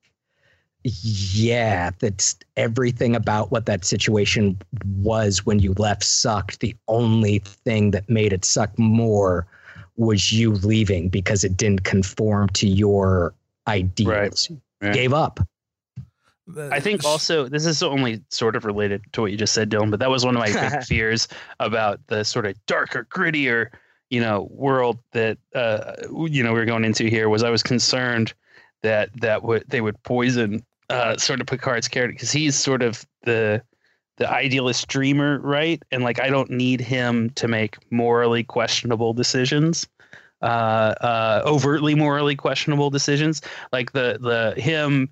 yeah, that's everything about what that situation was when you left sucked. The only thing that made it suck more was you leaving because it didn't conform to your ideals. Right. You right. gave up. I think also this is only sort of related to what you just said, Dylan, but that was one of my big fears about the sort of darker, grittier, you know, world that, uh, you know, we we're going into here was I was concerned that that would they would poison uh, sort of Picard's character because he's sort of the the idealist dreamer. Right. And like I don't need him to make morally questionable decisions. Uh, uh, overtly morally questionable decisions like the the him.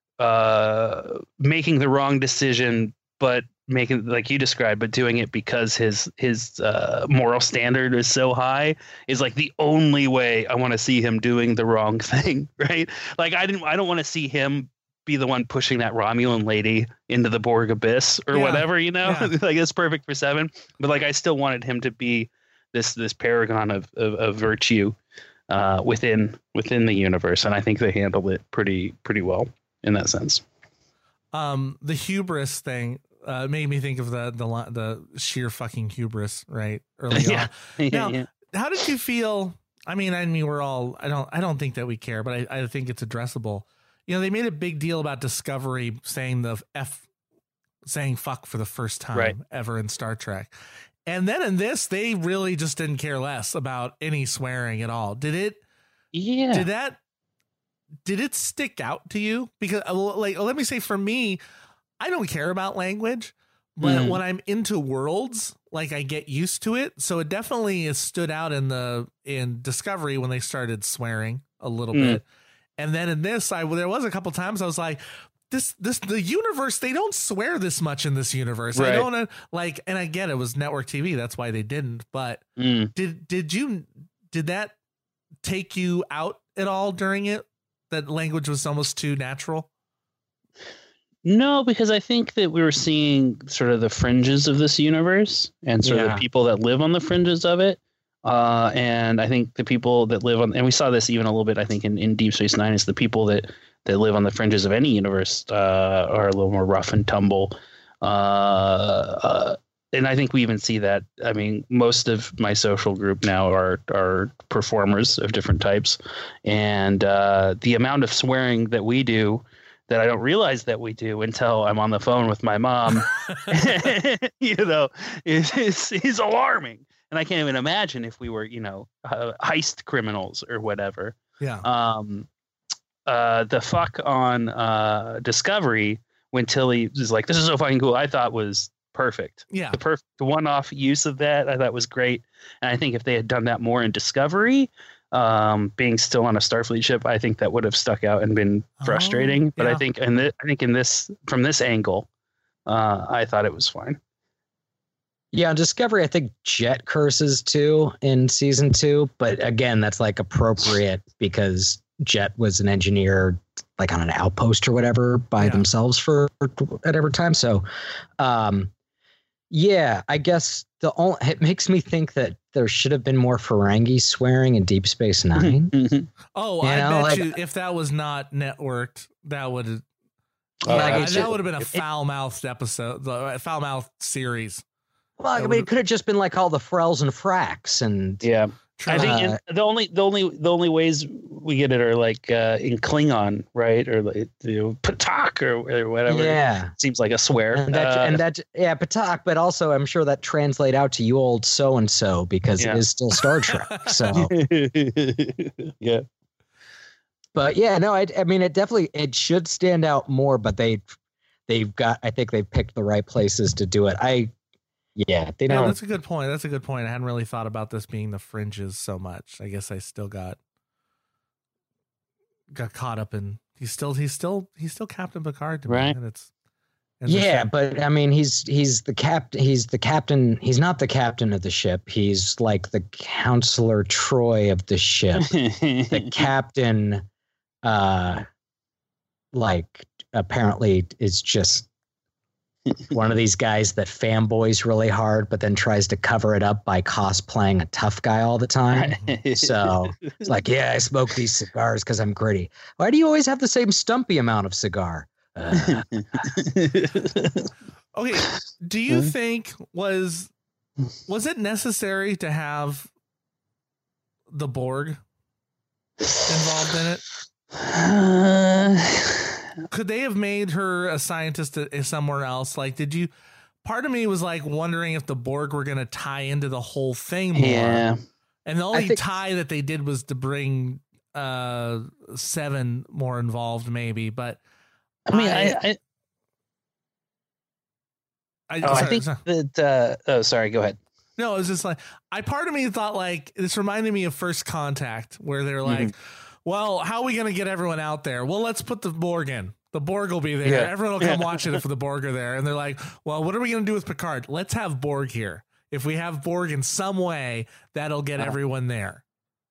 Uh, making the wrong decision, but making like you described, but doing it because his his uh, moral standard is so high is like the only way I want to see him doing the wrong thing, right? Like I didn't, I don't want to see him be the one pushing that Romulan lady into the Borg abyss or yeah. whatever, you know. Yeah. Like it's perfect for Seven, but like I still wanted him to be this this paragon of of, of virtue uh, within within the universe, and I think they handled it pretty pretty well. In that sense, um, the hubris thing uh, made me think of the the the sheer fucking hubris, right? Early yeah. on. yeah, now, yeah. how did you feel? I mean, I mean, we're all. I don't. I don't think that we care, but I, I think it's addressable. You know, they made a big deal about Discovery saying the f, saying fuck for the first time right. ever in Star Trek, and then in this, they really just didn't care less about any swearing at all. Did it? Yeah. Did that? Did it stick out to you? Because like, let me say for me, I don't care about language, but mm. when I'm into worlds, like I get used to it. So it definitely has stood out in the, in Discovery when they started swearing a little mm. bit. And then in this, I, there was a couple times I was like, this, this, the universe, they don't swear this much in this universe. Right. I don't know, like, and I get it was network T V. That's why they didn't, but mm. did, did you, did that take you out at all during it? That language was almost too natural? No, because I think that we were seeing sort of the fringes of this universe and sort yeah. of the people that live on the fringes of it. Uh, and I think the people that live on, and we saw this even a little bit, I think in, in Deep Space Nine, is the people that, that live on the fringes of any universe uh, are a little more rough and tumble. Uh, uh, and I think we even see that. I mean, most of my social group now are are performers of different types, and uh, the amount of swearing that we do that I don't realize that we do until I'm on the phone with my mom, you know, is, is is alarming. And I can't even imagine if we were, you know, uh, heist criminals or whatever. Yeah. Um, uh, the fuck on uh, Discovery when Tilly was like, "This is so fucking cool," I thought was perfect. Yeah. The perfect one-off use of that I thought was great. And I think if they had done that more in Discovery, um, being still on a Starfleet ship, I think that would have stuck out and been frustrating. Oh, but yeah. I think in the, I think in this from this angle, uh, I thought it was fine. Yeah, on Discovery, I think Jet curses too in season two, but again, that's like appropriate because Jet was an engineer like on an outpost or whatever by Yeah. themselves for whatever time. So, um, yeah, I guess the only, it makes me think that there should have been more Ferengi swearing in Deep Space Nine. Oh, You I know, bet like- you if that was not networked, that would have Oh, Like, uh, it's that just- would have been a foul mouthed episode, the foul mouthed series. Well, I That mean, would've- it could have just been like all the Frels and Fracks and Yeah. True. I think Uh, in, the only the only the only ways we get it are like uh, in Klingon, right? Or like you know, Patak or, or whatever. yeah. Seems like a swear. And that, Uh, and that, yeah, Patak, but also I'm sure that translate out to you old so and so because Yeah. it is still Star Trek. So, yeah. but yeah, no, I, I mean, it definitely it should stand out more, but they they've got I think they've picked the right places to do it. I yeah, they Yeah, don't. that's a good point. That's a good point. I hadn't really thought about this being the fringes so much. I guess I still got got caught up in he's still he's still he's still Captain Picard to me, Right. and it's it's a Yeah, shame. but I mean, he's he's the cap. He's the captain. He's not the captain of the ship. He's like the Counselor Troy of the ship. The captain, uh, like apparently is just one of these guys that fanboys really hard, but then tries to cover it up by cosplaying a tough guy all the time. So it's like, yeah, I smoke these cigars because I'm gritty. Why do you always have the same stumpy amount of cigar? Uh, Okay, do you Hmm? think was was it necessary to have the Borg involved in it? Could they have made her a scientist a- somewhere else? Like, did you? Part of me was like wondering if the Borg were going to tie into the whole thing more. Yeah. And the only think- tie that they did was to bring uh Seven more involved, maybe. But I mean, I- I, I, I, oh, I sorry, think sorry. that. Uh, oh, sorry. Go ahead. No, it was just like I. Part of me thought like this reminded me of First Contact, where they're like, Mm-hmm. "Well, how are we going to get everyone out there? Well, let's put the Borg in. The Borg will be there. Yeah. Everyone will come Yeah. watch it if the Borg are there." And they're like, "Well, what are we going to do with Picard? Let's have Borg here. If we have Borg in some way, that'll get Uh-huh. everyone there."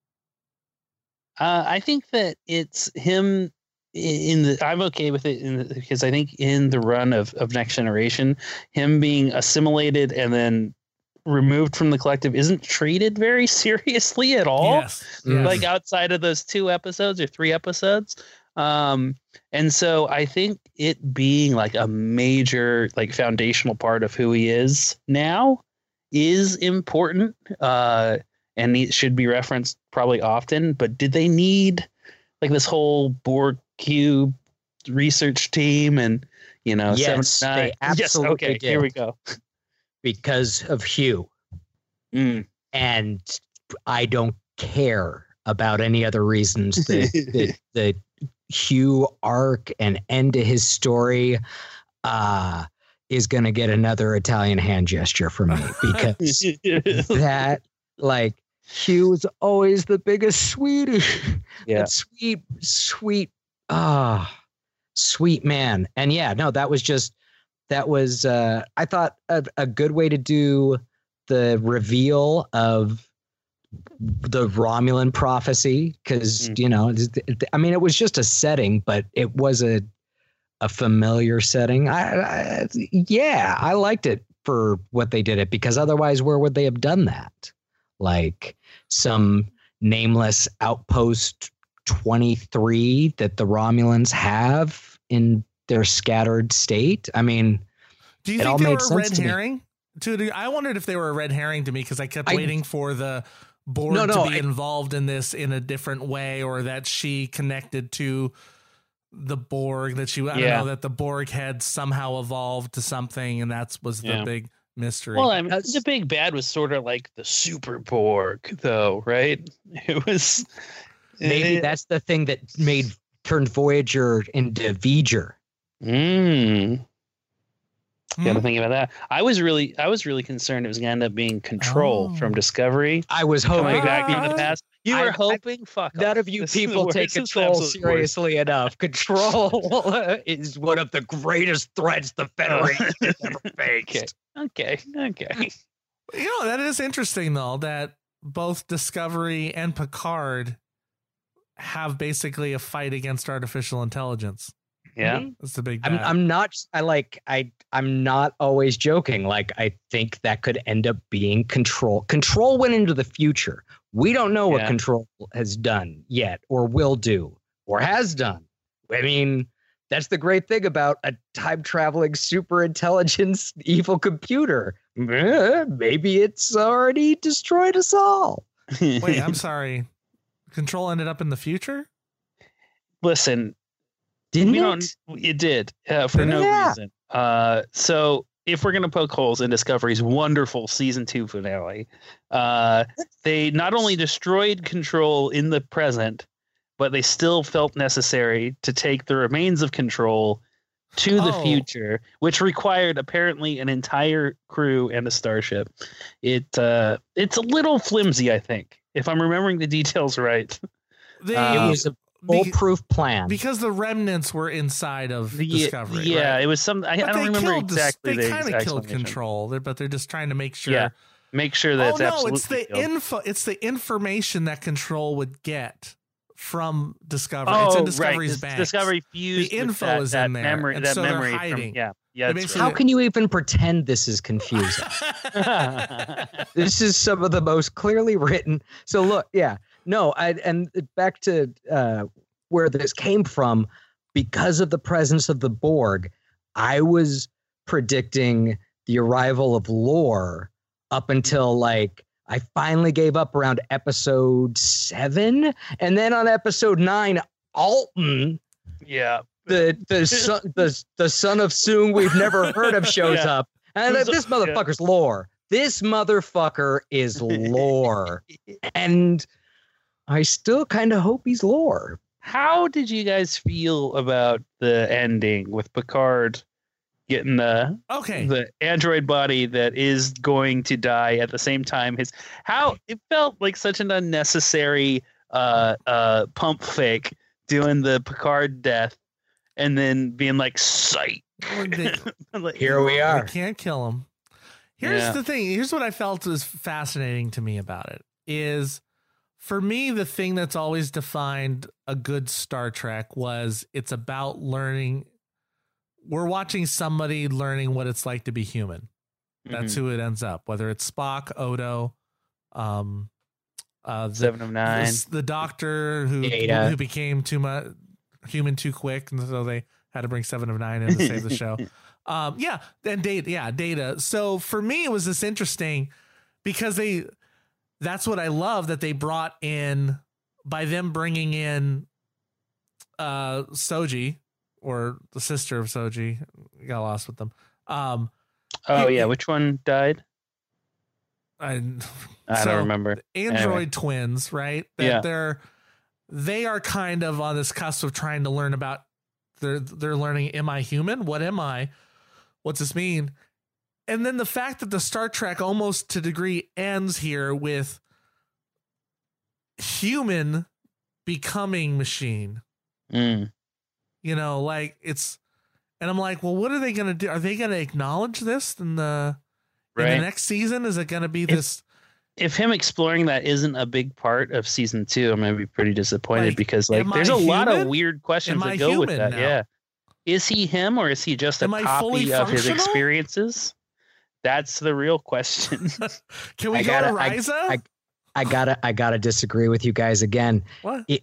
Uh, I think that it's him in the. I'm okay with it in the, because I think in the run of, of Next Generation, him being assimilated and then removed from the collective isn't treated very seriously at all. Yes, yes. Like outside of those two episodes or three episodes. Um, and so I think it being like a major, like foundational part of who he is now is important. Uh, and it should be referenced probably often, but did they need like this whole Borg cube research team and, you know, Yes, seven, they nine- yes, absolutely okay, did. here we go. because of Hugh. Mm. And I don't care about any other reasons. The, the, the Hugh arc and end to his story uh, is going to get another Italian hand gesture from me because that, like, Hugh was always the biggest sweetie. Yeah. That sweet, sweet, ah, sweet man. And yeah, no, that was just, that was, uh, I thought a, a good way to do the reveal of the Romulan prophecy. Cause Mm. you know, it- it- I mean, it was just a setting, but it was a, a familiar setting. I, I yeah, I liked it for what they did it because otherwise where would they have done that? Like some nameless outpost twenty-three that the Romulans have in their scattered state. I mean, do you it all think they made were a sense red to me. herring? To I wondered if they were a red herring to me because I kept I- waiting for the Borg No, no, to be I- involved in this in a different way, or that she connected to the Borg, that she I Yeah. don't know, that the Borg had somehow evolved to something, and that was the Yeah. big mystery. Well, I mean, That's- the big bad was sort of like the Super Borg, though, right? It was Maybe it- that's the thing that made turned Voyager into V'ger. Mm, Hmm? gotta think about that. I was really, I was really concerned it was gonna end up being Control Oh. from Discovery I was hoping coming back Ah. into the past. You I- were I- hoping, fuck. none off. of you This is the people worst. take This is Control absolute worst. seriously enough. Control is one of the greatest threats the Federation has ever faced. Okay, okay. You know, that is interesting though, that both Discovery and Picard have basically a fight against artificial intelligence. Yeah. That's the big I'm bad. I'm not I like I I'm not always joking. Like I think that could end up being Control. Control went into the future. We don't know what Yeah. Control has done yet or will do or has done. I mean, that's the great thing about a time traveling super intelligence evil computer. Eh, Maybe it's already destroyed us all. Wait, I'm sorry. Control ended up in the future? Listen, Didn't we it? don't. It did uh, for no Yeah. reason. Uh, so if we're gonna poke holes in Discovery's wonderful season two finale, uh, they not only destroyed Control in the present, but they still felt necessary to take the remains of Control to the Oh. future, which required apparently an entire crew and a starship. It uh, it's a little flimsy, I think, if I'm remembering the details right. They, Uh, It was a be- foolproof plan. because the remnants were inside of The- Discovery. yeah, right? it was some. I, I But don't they remember killed Dis- exactly They the kind of exact killed explanation. Control, they're- but they're just trying to make sure. Yeah, Make sure that Oh it's no, absolutely it's the killed. info. It's the information that Control would get from Discovery. it's in Oh, Discovery's right. Dis- banks. Discovery fused. The with info that, is that in there, memory. and that so they're memory hiding. From, yeah, yeah. They That's basically- How can you even pretend this is confusing? right. This is some of the most clearly written. So look, yeah, no, I and back to uh, where this came from, because of the presence of the Borg, I was predicting the arrival of Lore up until like I finally gave up around episode seven, and then on episode nine, Alton, yeah. the the son the the son of Soong we've never heard of shows Yeah. up, and Who's- this motherfucker's Lore. This motherfucker is Lore, and I still kind of hope he's Lore. How did you guys feel about the ending with Picard getting the okay. the android body that is going to die at the same time? His how it felt like such an unnecessary uh uh pump fake doing the Picard death and then being like psych. Well, they- Like, Here we They are. can't kill him. Here's Yeah. the thing. Here's what I felt was fascinating to me about it is, for me, the thing that's always defined a good Star Trek was it's about learning. We're watching somebody learning what it's like to be human. That's mhm. who it ends up, whether it's Spock, Odo, um, uh, the, Seven of Nine. the, the doctor who Data. who became too much human too quick, and so they had to bring Seven of Nine in to save the show. Um, yeah, and data, yeah, data. So for me, it was this interesting because they, that's what I love that they brought in by them bringing in uh Soji, or the sister of Soji. Got lost with them. Um, Oh He- yeah, which one died? I, I So, don't remember. Android Anyway. twins, right? That Yeah. they're they are kind of on this cusp of trying to learn about. They're they're learning. Am I human? What am I? What's this mean? And then the fact that the Star Trek almost to a degree ends here with human becoming machine. Mm. You know, like it's, and I'm like, well, what are they going to do? Are they going to acknowledge this in the in Right. the next season? Is it going to be this? If him exploring that isn't a big part of season two, I'm gonna be pretty disappointed Like, because like am there's I a lot of human? weird questions Am I that go with human that. now? Yeah. Is he him or is he just a Am I fully copy of his functional? experiences? That's the real question. Can we I go gotta- to I- Risa? I- I gotta I gotta disagree with you guys again. what?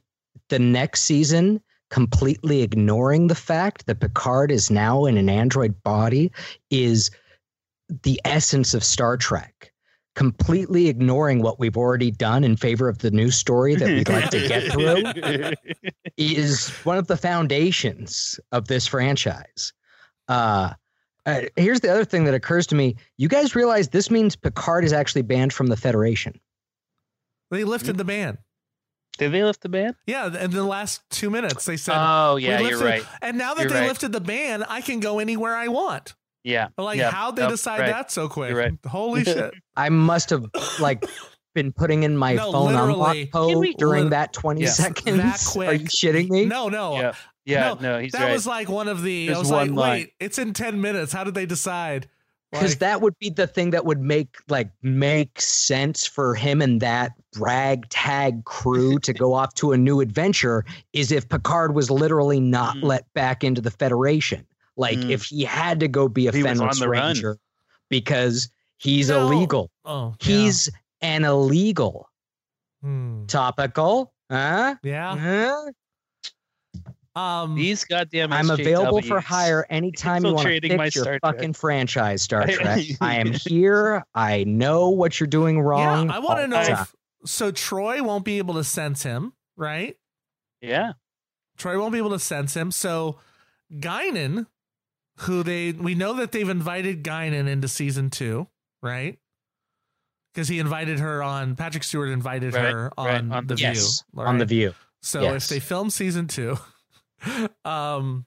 the next season completely ignoring the fact that Picard is now in an android body is the essence of Star Trek. Completely ignoring what we've already done in favor of the new story that we'd like to get through is one of the foundations of this franchise. Uh, uh, here's the other thing that occurs to me. You guys realize this means Picard is actually banned from the Federation. They lifted the ban. Did they lift the ban? Yeah, in the last two minutes they said. Oh "We yeah, lifted-" you're right. And now that You're they right. lifted the ban, I can go anywhere I want. Yeah. Like, yeah. how'd they Nope, decide right. that so quick? You're right. Holy shit! I must have like been putting in my No, phone literally. unlock code Can we- during lit- that twenty Yeah, seconds. that quick. Are you shitting me? No, no, Yeah. Yeah. No, he's that right. was like one of the. I There's was like, one line. wait, it's in ten minutes. How did they decide? Because Like, that would be the thing that would make like make sense for him and that ragtag crew to go off to a new adventure is if Picard was literally not Mm. let back into the Federation. Like Mm. if he had to go be a He was Fenris on the run. Ranger because he's No. illegal. oh, He's an illegal. yeah. Hmm. Topical. Huh? yeah. Huh? Um, These goddamn I'm S J available for Ws. hire anytime you want to infiltrating my fix your Star Trek. fucking franchise, Star Trek. I am here. I know what you're doing wrong. yeah, I want to all know. the time. If, so Troy won't be able to sense him, right? Yeah. Troy won't be able to sense him. So Guinan, who they we know that they've invited Guinan into season two, right? Because he invited her on. Patrick Stewart invited Right, her right, on, on the The View. Yes, right? on The View. So yes. if they film season two, um,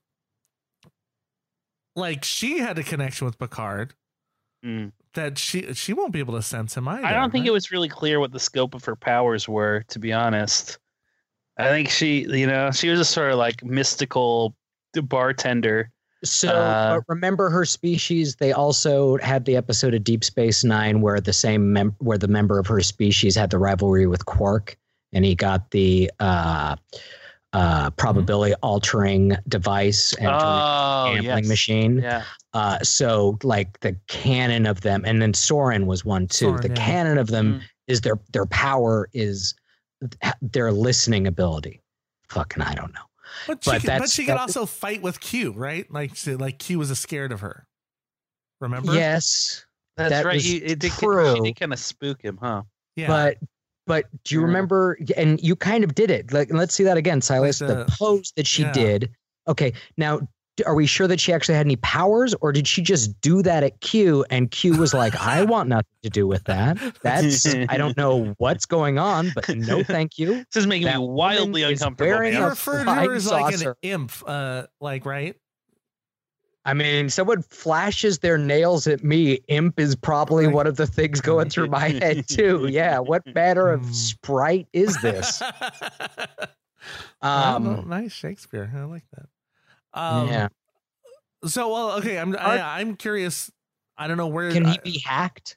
like she had a connection with Picard Mm. that she she won't be able to sense him either. I don't think right? it was really clear what the scope of her powers were, to be honest. I think she, you know, she was just sort of like mystical bartender. So Uh, but remember her species. They also had the episode of Deep Space Nine where the same mem- where the member of her species had the rivalry with Quark, and he got the uh, uh, probability altering device and Oh, gambling yes. machine. Yeah. Uh, so like the canon of them, and then Soren was one too. Soren, the yeah. canon of them Mm. is their their power is their listening ability. Fucking, I don't know. But she, but could, but that's- she could that's- also fight with Q, right? Like, she, like Q was scared of her. Remember? Yes, That's That right. was He, it did, true. She did kind of spook him, huh? Yeah. but but do you Yeah. remember? And you kind of did it. Like, let's see that again, Silas. Like the, the- pose that she yeah. did. Okay, now. d- Are we sure that she actually had any powers, or did she just do that at Q? And Q was like, "I want nothing to do with that. That's I don't know what's going on, but no, thank you." This is making That me wildly woman is uncomfortable. wearing you man. a referred to her flying as like saucer. an imp, uh, like, right? I mean, someone flashes their nails at me. Imp is probably Right. one of the things going through my head too. Yeah, what manner of Hmm. sprite is this? I don't know. Um, Nice Shakespeare. I like that. Um, yeah. So, well, okay. I'm I, I'm curious. I don't know where Can he I- be hacked?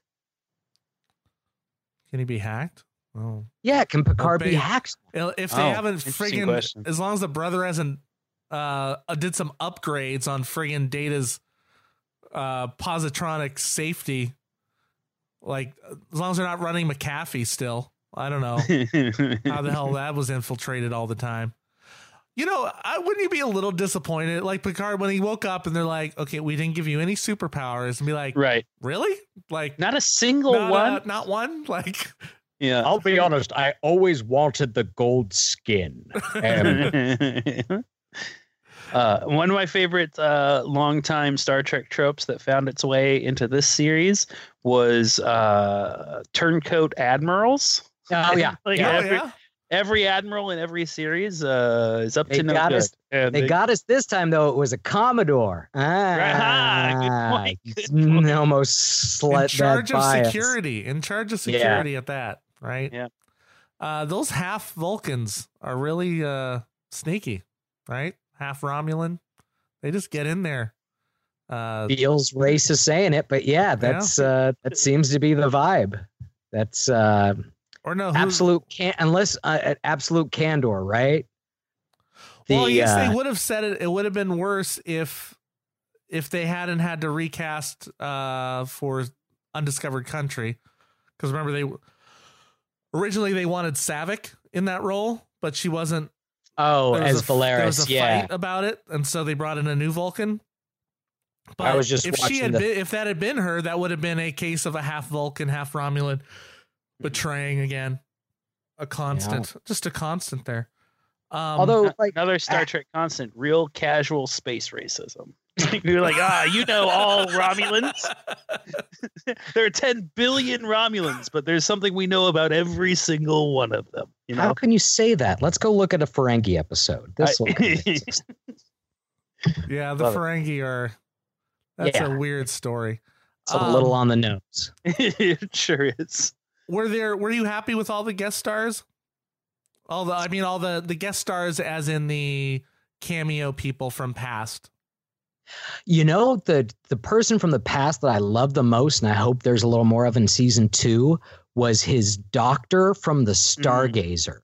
Can he be hacked? Oh, Yeah, can Picard Well, be ba- hacked? if they Oh, haven't interesting friggin' question. as long as the brother hasn't uh did some upgrades on friggin' Data's uh positronic safety, like as long as they're not running McAfee still. I don't know how the hell that was infiltrated all the time. You know, I, wouldn't you be a little disappointed, like Picard, when he woke up and they're like, "Okay, we didn't give you any superpowers," and be like, Right. "Really? Like, Not a single not, one. uh, not one? Like, Yeah. I'll be honest. I always wanted the gold skin. Um, uh, one of my favorite uh, longtime Star Trek tropes that found its way into this series was uh, turncoat admirals. oh yeah, Like yeah. oh every, yeah, every admiral in every series uh, is up They to no got good. us- And They got us this time though. It was a Commodore. Ah, Ah, good point, good mm, point. almost in slut charge that of bias. security, in charge of Yeah. security at that, right? Yeah. Uh, those half Vulcans are really uh sneaky, right? Half Romulan. They just get in there. Uh, Feels racist saying it, but yeah, that's uh, that seems to be the vibe. That's uh, or no, who- absolute can unless uh, absolute candor, right? The, Well, yes, uh, they would have said it. It would have been worse if if they hadn't had to recast uh, for Undiscovered Country, because remember they originally they wanted Savick in that role, but she wasn't Oh, There was as a- there was Valeris, a yeah. fight about it, and so they brought in a new Vulcan. But I was just if she watching had the- been, if that had been her, that would have been a case of a half Vulcan, half Romulan betraying again. A constant, just a constant there. Um, Although, like, Another Star ah. Trek constant, real casual space racism. We were like, ah, you know, all Romulans. There are ten billion Romulans, but there's something we know about every single one of them. You how know, can you say that? Let's go look at a Ferengi episode. This will I- yeah, the Love it. Ferengi are. That's Yeah. a weird story. It's a little Um, on the nose. it sure is. Were there? Were you happy with all the guest stars? All the, I mean, all the the guest stars, as in the cameo people from past. You know, the the person from the past that I love the most, and I hope there's a little more of in season two, was his doctor from the Stargazer.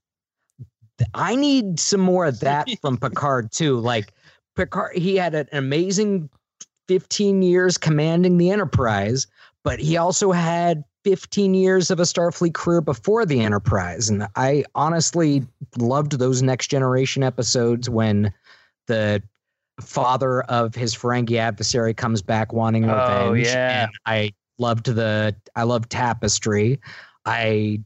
I need some more of that from Picard too. Like Picard, he had an amazing fifteen years commanding the Enterprise, but he also had fifteen years of a Starfleet career before the Enterprise. And I honestly loved those Next Generation episodes when the father of his Ferengi adversary comes back wanting revenge. Oh, yeah. And I loved the I loved Tapestry. I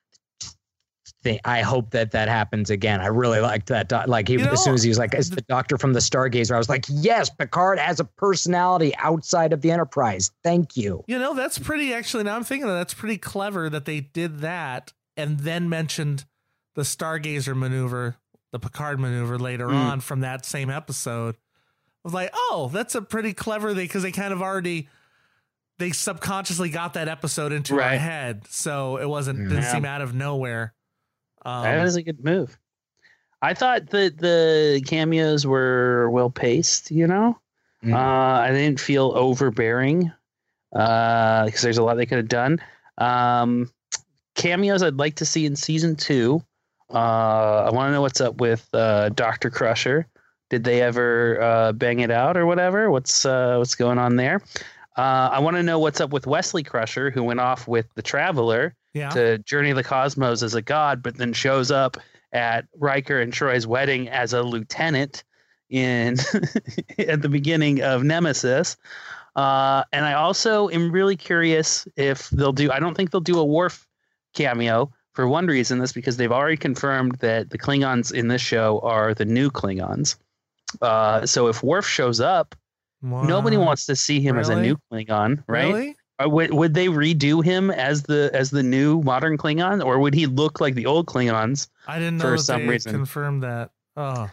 think I hope that that happens again. I really liked that. doc- Like he, You know, as soon as he was like, "It's the doctor from the Stargazer," I was like, "Yes, Picard has a personality outside of the Enterprise." Thank you. You know, that's pretty. Actually, now I'm thinking that that's pretty clever that they did that and then mentioned the Stargazer maneuver, the Picard maneuver later Mm. on from that same episode. I was like, oh, that's a pretty clever thing because they kind of already they subconsciously got that episode into our Right. head, so it wasn't didn't Yeah. seem out of nowhere. Um, That is a good move. I thought that the cameos were well paced. You know, Mm. uh, I didn't feel overbearing because there's a lot they could have done. Um, cameos I'd like to see in season two. Uh, I want to know what's up with uh, Doctor Crusher. Did they ever uh, bang it out or whatever? What's uh, what's going on there? Uh, I want to know what's up with Wesley Crusher, who went off with the Traveler yeah, to journey the cosmos as a god, but then shows up at Riker and Troy's wedding as a lieutenant in at the beginning of Nemesis. Uh, and I also am really curious if they'll do. I don't think they'll do a Worf cameo for one reason. That's because they've already confirmed that the Klingons in this show are the new Klingons. Uh, so if Worf shows up, nobody What? wants to see him as a Really? new Klingon, right? Really? Uh, would would they redo him as the as the new modern Klingon, or would he look like the old Klingons? I didn't know For that some they reason. confirmed that. Oh,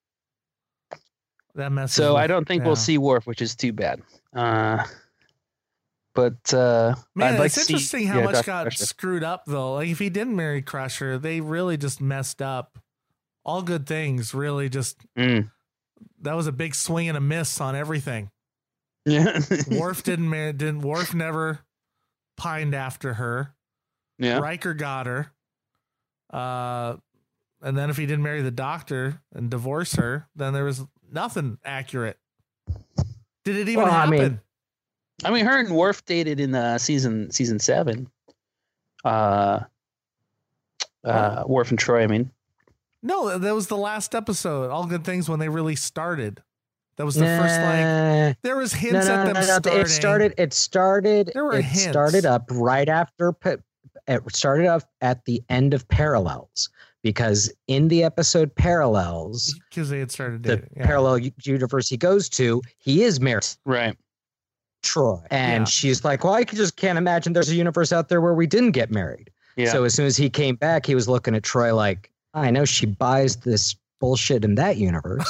that messes. So with- I don't think yeah. we'll see Worf, which is too bad. Uh, but uh, Man, I'd like it's to see- interesting how yeah, much Doctor got Crusher. screwed up though. Like if he didn't marry Crusher, they really just messed up. All good things, really just Mm. that was a big swing and a miss on everything. Yeah, Worf didn't marry, didn't Worf never pined after her. yeah. Riker got her. Uh, and then if he didn't marry the Doctor and divorce her, then there was nothing accurate. Did it even Well, I happen? mean- I mean, her and Worf dated in uh, season season seven. Uh, uh, Worf and Troy. I mean, no, that was the last episode. All good things when they really started. That was the first like. Nah. There was No, hints no, at no, them no, no. starting. It started. It started. There were it hints. started up right after. pa- It started up at the end of Parallels because in the episode Parallels, because they had started the dating. yeah. parallel u- universe he goes to, he is married to right. Troy, and Yeah. she's like, "Well, I could just can't imagine there's a universe out there where we didn't get married." Yeah. So as soon as he came back, he was looking at Troy like, "I know she buys this bullshit in that universe."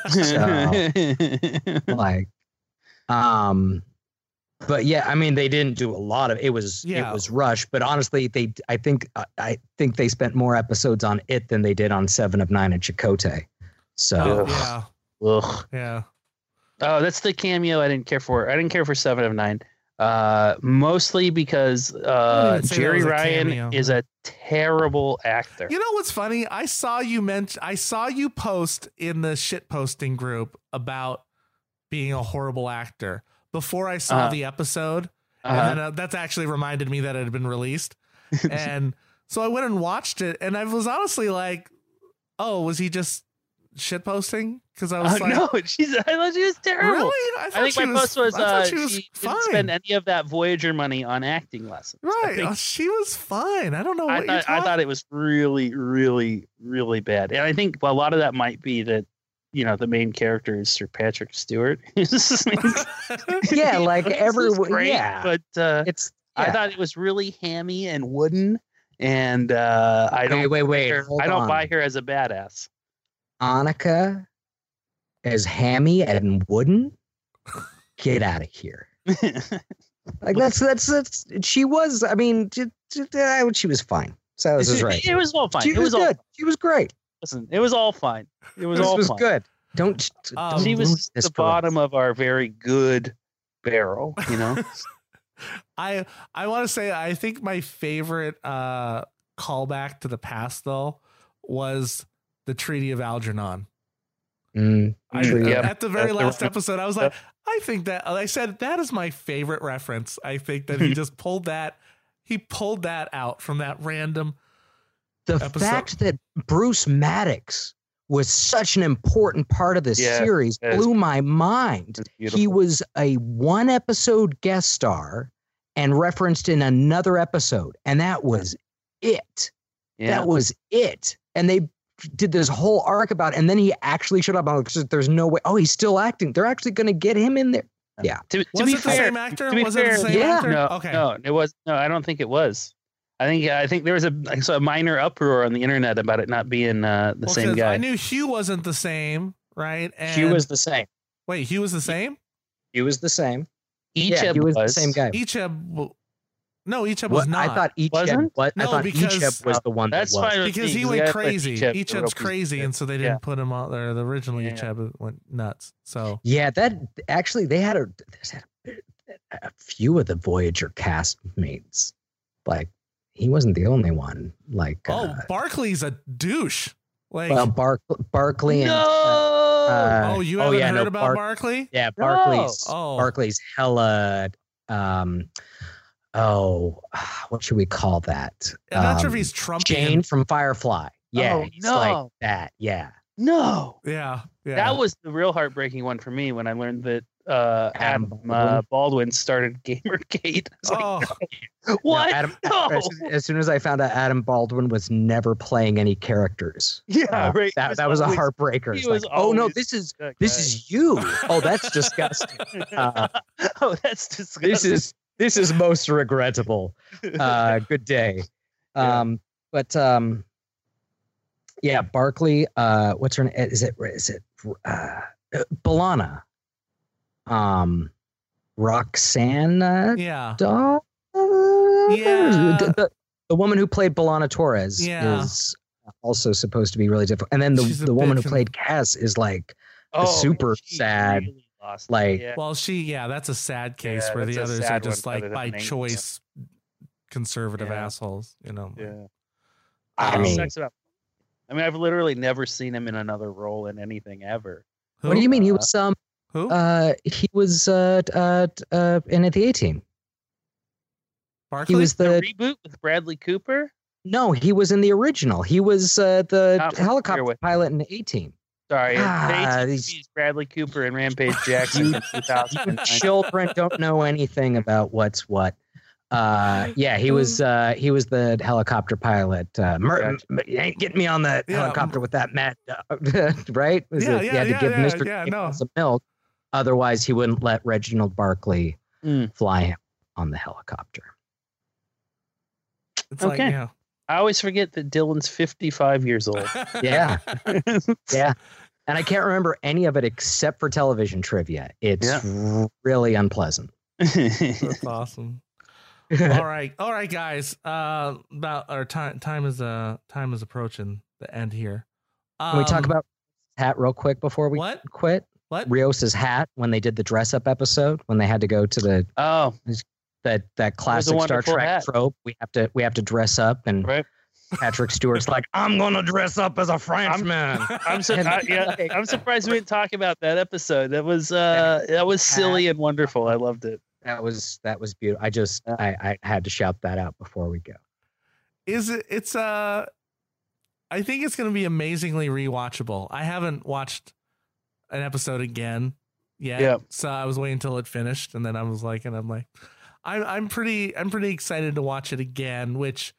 like, um, but yeah, I mean, they didn't do a lot of it. Was Yeah. it was rushed, but honestly, they I think I- I think they spent more episodes on it than they did on Seven of Nine and Chakotay. So Oh, yeah, Ugh. yeah. Oh, that's the cameo I didn't care for. I didn't care for Seven of Nine. Uh, mostly because uh, even say that Jerry was a Ryan cameo. is a terrible actor. You know what's funny? I saw you mention. I saw you post in the shit posting group about being a horrible actor before I saw Uh-huh. the episode, Uh-huh. and then, uh, that's actually reminded me that it had been released. And so I went and watched it, and I was honestly like, "Oh, was he just shit posting because I was Oh, like, no, she's. I thought she was terrible. really? I, I thought think she my post was I thought uh, she was she fine. didn't spend any of that Voyager money on acting lessons. I right? think- Oh, she was fine. I don't know I what you're thought I talking. thought it was really, really, really bad, and I think a lot of that might be that you know the main character is Sir Patrick Stewart. Yeah, like This is everyone. great, Yeah, but uh, it's. I yeah. thought it was really hammy and wooden, and uh, I don't. Wait, wait, wait. buy her- hold I don't on. buy her as a badass. Annika as hammy and wooden. Get out of here. Like that's that's that's. She was. I mean, j- j- j- she was fine. So this is right. It was all fine. She it was was all good. She was great. listen. It was all fine. It was This all was fine. good. Don't. Um, don't She ruin was this the for us. bottom of our very good barrel. You know. I I want to say I think my favorite uh callback to the past though was the Treaty of Algernon. Mm, I, True. Yeah. At the very That's the last reference. episode, I was like, I think that I said that is my favorite reference. I think that he just pulled that he pulled that out from that random. the episode. fact that Bruce Maddox was such an important part of this Yeah, series that is- blew my mind. It's He beautiful. was a one episode guest star and referenced in another episode, and that was it. Yeah. That was it. And they did this whole arc about it, and then he actually showed up. I'm like, there's no way. Oh, he's still acting. They're actually going to get him in there. Yeah. To, to Was be it the fair, same actor? To be Was it the fair, same Yeah. actor? No, Okay. no, it was no. I don't think it was. I think I think there was a I saw a minor uproar on the internet about it not being uh, the Well, same 'cause guy. I knew Hugh wasn't the same, right? And He was the same. wait, Hugh was the same? He was the same. Icheb yeah, he was, was the same guy. Icheb w- No, Icheb was What, not. I thought Icheb Wasn't? what I No, thought because- Icheb was the one that That's was. fine with because me, he 'cause went I thought crazy. Icheb Icheb's was- crazy, and so they didn't yeah. put him on there. The original Yeah. Icheb went nuts. So Yeah, that actually they had a, they had a, a few of the Voyager castmates. Like he wasn't the only one. Like oh, uh, Barkley's a douche. Like well, Bark, Barkley and No. uh, oh, you oh, haven't yeah, heard no, about Bark- Barkley? yeah, Barkley's Oh. Barkley's hella. Um, oh, what should we call that? I'm not sure if Um, he's Trumpian. Jane from Firefly. Yeah, Oh, he's no. like that. Yeah. no. Yeah, yeah. That was the real heartbreaking one for me when I learned that uh, Adam Adam, uh, Baldwin. Baldwin started Gamergate. I was like, Oh, what? No, Adam, No. as, as soon as I found out Adam Baldwin was never playing any characters, Yeah, uh, right. He that, that was a always- heartbreaker. he It's was like, oh no, always this is that this guy. is you. Oh, that's disgusting. Uh, oh, that's disgusting. this is this is most regrettable. Uh, good day. Yeah. Um, but um, yeah, Barkley. Uh, what's her name? Is it is it uh, Balana? Um, Roxana yeah. Dawes? Yeah. The, the, the woman who played Balana Torres Yeah. is also supposed to be really difficult. And then the, She's a the woman who bit con- played Cass is like oh, super she sad, really lost it. like- Yeah. Well, she, yeah, that's a sad case Yeah, where the that's a others are sad just one, like other by than Nate, yeah. choice conservative Yeah. assholes, you know. Yeah. I It mean, sucks about- I mean, I've literally never seen him in another role in anything ever. Who? what do you mean? He was um Who? uh he was uh uh uh in at the A-Team. Barkley? He was The the reboot with Bradley Cooper. no, he was in the original. He was uh the Not familiar helicopter with- pilot in the A-Team. Sorry, Ah, the these- he's Bradley Cooper and Rampage Jackson in two thousand You nine. children don't know anything about what's what. Uh, yeah, he was uh, he was the helicopter pilot. Uh, Mer- Gotcha. m- you ain't getting me on the Yeah, helicopter with that Mad Dog, right? Was Yeah, it, yeah, he had yeah, to give yeah, Mister yeah, Cable no. some milk, otherwise he wouldn't let Reginald Barkley Mm. fly him on the helicopter. It's like, Okay. yeah. I always forget that Dylan's fifty-five years old. Yeah, yeah. And I can't remember any of it except for television trivia. It's Yeah. really unpleasant. That's awesome. all right, all right, guys. Uh, about our time. Time is uh time is approaching the end here. Um, Can we talk about hat real quick before we what? quit? What? Rios's hat when they did the dress up episode when they had to go to the oh, that that classic Star wonderful Trek hat. trope. We have to we have to dress up, and right. Patrick Stewart's like, I'm gonna dress up as a Frenchman. I'm so, And, I, yeah, like, I'm surprised we didn't talk about that episode. That was uh, that was silly and wonderful. I loved it. that was that was beautiful. I just I, I had to shout that out before we go. Is it? It's uh. I think it's going to be amazingly rewatchable. I haven't watched an episode again yet, Yeah. so I was waiting until it finished, and then I was like, and I'm like, I'm I'm pretty I'm pretty excited to watch it again, which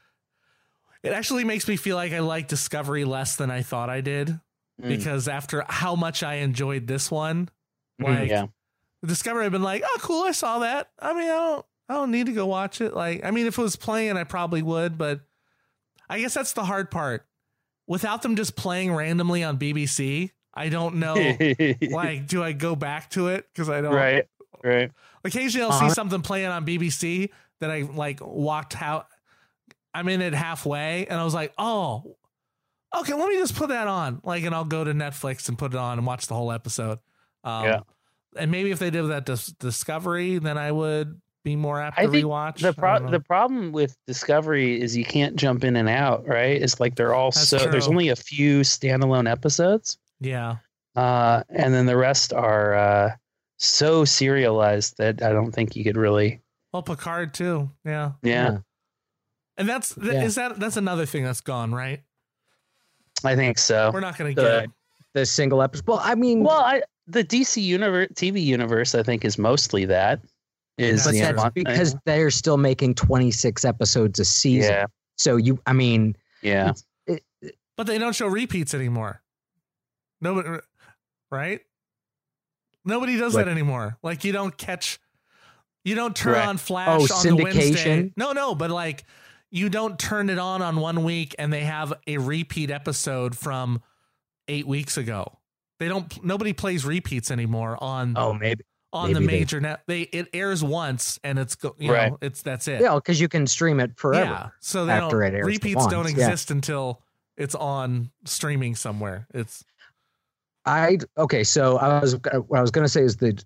it actually makes me feel like I like Discovery less than I thought I did, Mm. because after how much I enjoyed this one, Mhm, like yeah. Discovery, I've been like, oh, cool, I saw that. I mean, I don't I don't need to go watch it. Like, I mean, if it was playing, I probably would, but I guess that's the hard part. Without them just playing randomly on B B C, I don't know. Like, do I go back to it? Because I don't. Right. Right. Occasionally, I'll see Uh, something playing on B B C that I like walked out. I'm in it halfway, and I was like, oh, okay, let me just put that on. Like, and I'll go to Netflix and put it on and watch the whole episode. Um, Yeah. And maybe if they did that dis- Discovery, then I would be more apt I to think rewatch. The I pro- don't know. the problem with Discovery is you can't jump in and out, right? It's like they're all That's so there's true. only a few standalone episodes, yeah. uh, and then the rest are uh, so serialized that I don't think you could really. Well, Picard too. Yeah. Yeah, And that's th- Yeah. is that that's another thing that's gone, right? I think so. We're not going to The- get. The single episode. Well, I mean, Well, I, the D C universe, T V universe, I think is mostly that. Is but the that's Avant- because they're still making twenty-six episodes a season. yeah, So you, I mean, yeah, But they don't show repeats anymore. Nobody, right? Nobody does What? that anymore. Like, you don't catch, you don't turn Right. on Flash Oh, on the Wednesday. syndication? No, no, but like, you don't turn it on on one week and they have a repeat episode from eight weeks ago. They don't. Nobody plays repeats anymore on oh, maybe. on the maybe they- major net. They it airs once and it's go. You Right. know, it's that's it. Yeah, because you can stream it forever. Yeah, so they after don't, it airs repeats don't once, yeah. exist until it's on streaming somewhere. It's I okay, so I was what I was going to say is that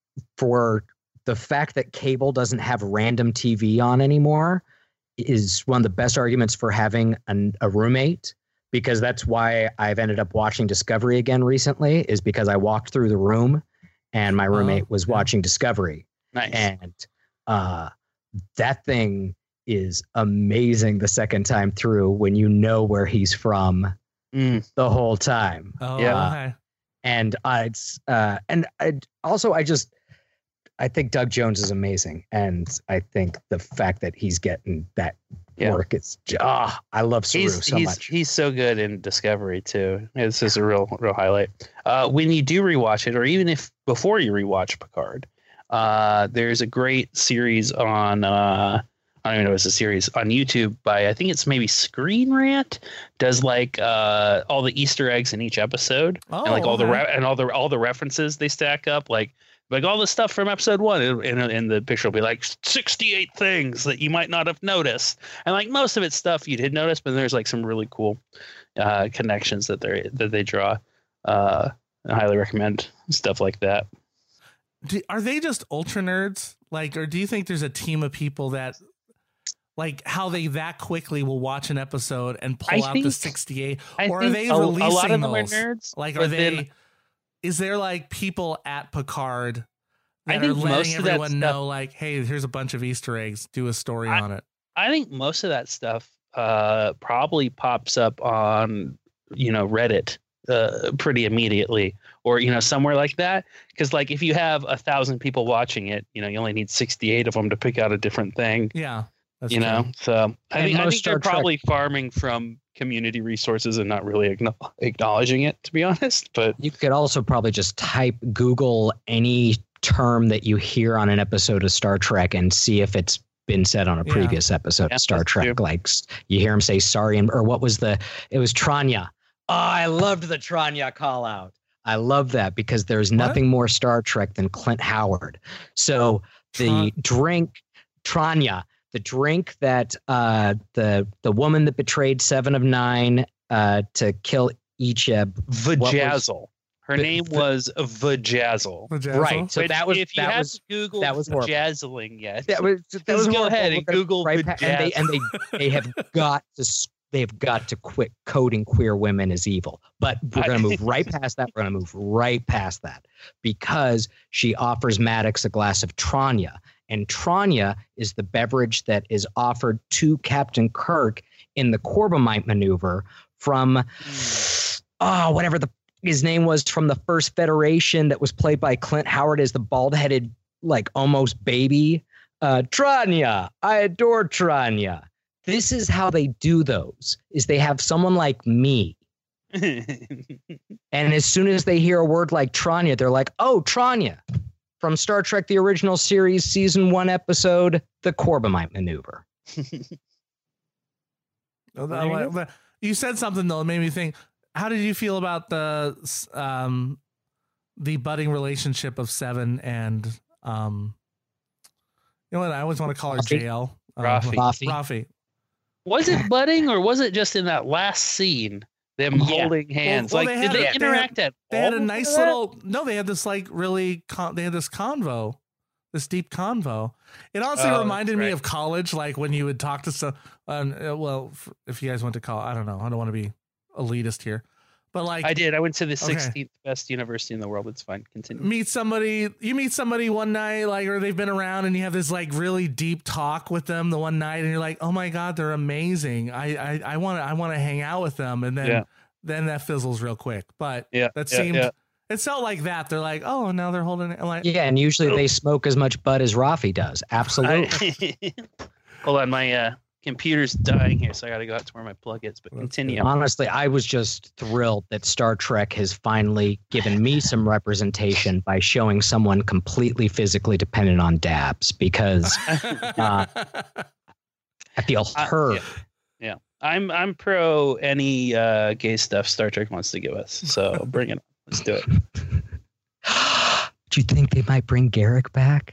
for the fact that cable doesn't have random T V on anymore is one of the best arguments for having an, a roommate, because that's why I've ended up watching Discovery again recently, is because I walked through the room and my roommate Oh, was yeah. watching Discovery, nice. and uh, that thing is amazing the second time through when you know where he's from Mm, the whole time. oh Yeah. okay. And uh, it's uh, and I, also I just I think Doug Jones is amazing, and I think the fact that he's getting that Yeah. work, it's ah, I love Saru he's so he's much. he's so good in Discovery too. It's just a real real highlight. Uh, when you do rewatch it, or even if before you rewatch Picard, uh, there's a great series on. Uh, I don't even know if it's a series on YouTube by I think it's maybe Screen Rant does like uh, all the Easter eggs in each episode Oh, and like all the okay. re- and all the all the references they stack up like. Like all the stuff from episode one, and, and, and the picture will be like sixty-eight things that you might not have noticed, and like most of it's stuff you did notice, but there's like some really cool uh, connections that they that they draw. Uh, I highly recommend stuff like that. Do, are they just ultra nerds? Like, or do you think there's a team of people that, like, how they that quickly will watch an episode and pull I out the think- sixty-eight? I Or are think they a, a releasing lot of them those? are nerds. Like, are but they? then Is there like people at Picard I that are think letting most of that everyone stuff- know, like, hey, here's a bunch of Easter eggs. Do a story I- on it. I think most of that stuff uh, probably pops up on you know Reddit uh, pretty immediately, or you know somewhere like that. Because like if you have a thousand people watching it, you know you only need sixty-eight of them to pick out a different thing. Yeah, that's you true. know, so I And think, I most think Star they're Trek- probably farming from community resources and not really acknow- acknowledging it, to be honest. But You could also probably just type Google any term that you hear on an episode of Star Trek and see if it's been said on a Yeah. previous episode Yeah, of Star that's Trek. true. Like s- you hear him say sorry, and or what was the? It was Tranya. Oh, I loved the Tranya call out. I love that because there's What? nothing more Star Trek than Clint Howard. So the Tron- drink, Tranya, the drink that uh, the the woman that betrayed Seven of Nine uh, to kill Icheb. Vajazzle. Her V- name v- was Vajazzle. The Jazzle? Right. So Which, that was if you that haven't was Googled that was horrible. vajazzling yet, that was that Just was go horrible. ahead and We're gonna Google right pa- and they and they they have got to s- they've got to quit coding queer women as evil. But we're I- going to move right past that. We're going to move right past that because she offers Maddox a glass of Tranya, and Tranya is the beverage that is offered to Captain Kirk in the Corbomite maneuver from oh whatever the his name was from the first Federation that was played by Clint Howard as the bald-headed, like almost baby. Uh, Tranya, I adore Tranya. This is how they do those, is they have someone like me. And as soon as they hear a word like Tranya, they're like, oh, Tranya from Star Trek, the original series, season one episode, The Corbomite Maneuver. Oh, that- that- you said something though that made me think. How did you feel about the um, the budding relationship of Seven and um, you know what? I always want to call her Rafi? J L. Uh, Rafi. Rafi. Rafi. Was it budding or was it just in that last scene? Them Yeah. holding hands. well, like, they did had they a- they had- interact at They had a all nice for that? little. No, they had this like really. Con- they had this convo, this deep convo. It honestly Oh, reminded that's me right. of college, like when you would talk to some. Um, uh, well, f- if you guys went to college, I don't know. I don't want to be elitist here, but like I did. I went to the Okay. sixteenth best university in the world. It's fine. Continue. meet somebody. You meet somebody one night, like, or they've been around, and you have this like really deep talk with them the one night, and you're like, oh my god, they're amazing. I I want to I want to hang out with them, and then Yeah. then that fizzles real quick. But Yeah, that yeah, seemed. yeah. It felt like that. They're like, oh, now they're holding it. Like, Yeah, and usually they smoke as much bud as Rafi does. Absolutely. I- Hold on, my uh, computer's dying here, so I got to go out to where my plug is. But That's continue. Honestly, I was just thrilled that Star Trek has finally given me some representation by showing someone completely physically dependent on dabs, because uh, I feel Uh, hurt. yeah. I'm I'm pro any uh, gay stuff Star Trek wants to give us. So bring it on. Let's do it. Do you think they might bring Garrick back?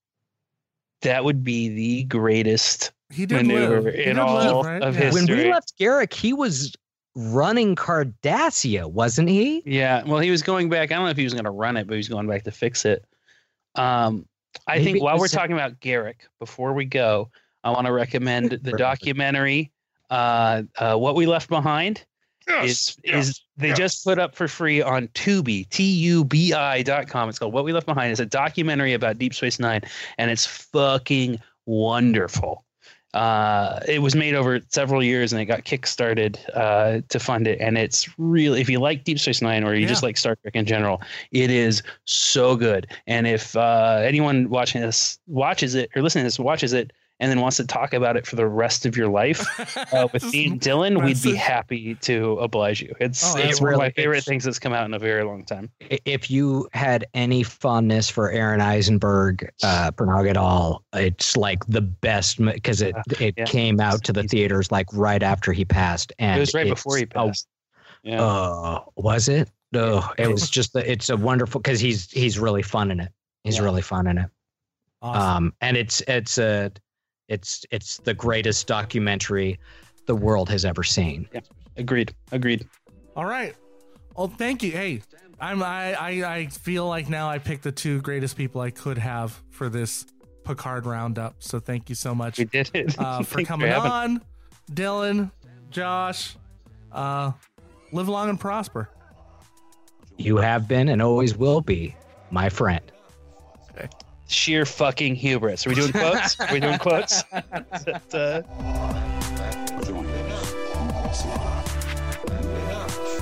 That would be the greatest he did maneuver live. He in did all live, right? of Yeah. his- When we History. left Garrick, he was running Cardassia, wasn't he? Yeah. Well, he was going back. I don't know if he was going to run it, but he was going back to fix it. Um, I Maybe think it while was we're a- talking about Garrick, before we go, I want to recommend the documentary uh, uh, "What We Left Behind." is is they just put up for free on Tubi, T U B I dot com. It's called What We Left Behind. It's a documentary about Deep Space Nine, and it's fucking wonderful. Uh, it was made over several years, and it got kickstarted uh, to fund it. And it's really, if you like Deep Space Nine or you just Yeah. like Star Trek in general, it is so good. And if uh, anyone watching this watches it or listening to this watches it, and then wants to talk about it for the rest of your life uh, with me and Dylan, we'd be message. happy to oblige you. It's Oh, it's one of really- my favorite it's- things that's come out in a very long time. I- If you had any fondness for Aaron Eisenberg, uh, Bernard at all, it's like the best because it it Yeah. came out to the theaters like right after he passed, and It was right it's before he a- passed. Yeah. Oh, was it? Oh, it was just the, it's a wonderful because he's he's really fun in it. He's Yeah. really fun in it. Awesome. Um, and it's it's a it's it's the greatest documentary the world has ever seen. Agreed. Agreed. All right. Well, thank you. Hey, I'm I, I I feel like now I picked the two greatest people I could have for this Picard roundup. So thank you so much We did it. uh, for Thanks coming having- on, Dylan, Josh. Uh, live long and prosper. You have been and always will be my friend. Sheer fucking hubris. Are we doing quotes? Are we doing quotes? Is that, uh, Join us. Impressive.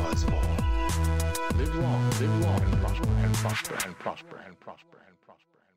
Live long, live long, and prosper, and prosper, and prosper, and prosper, and prosper.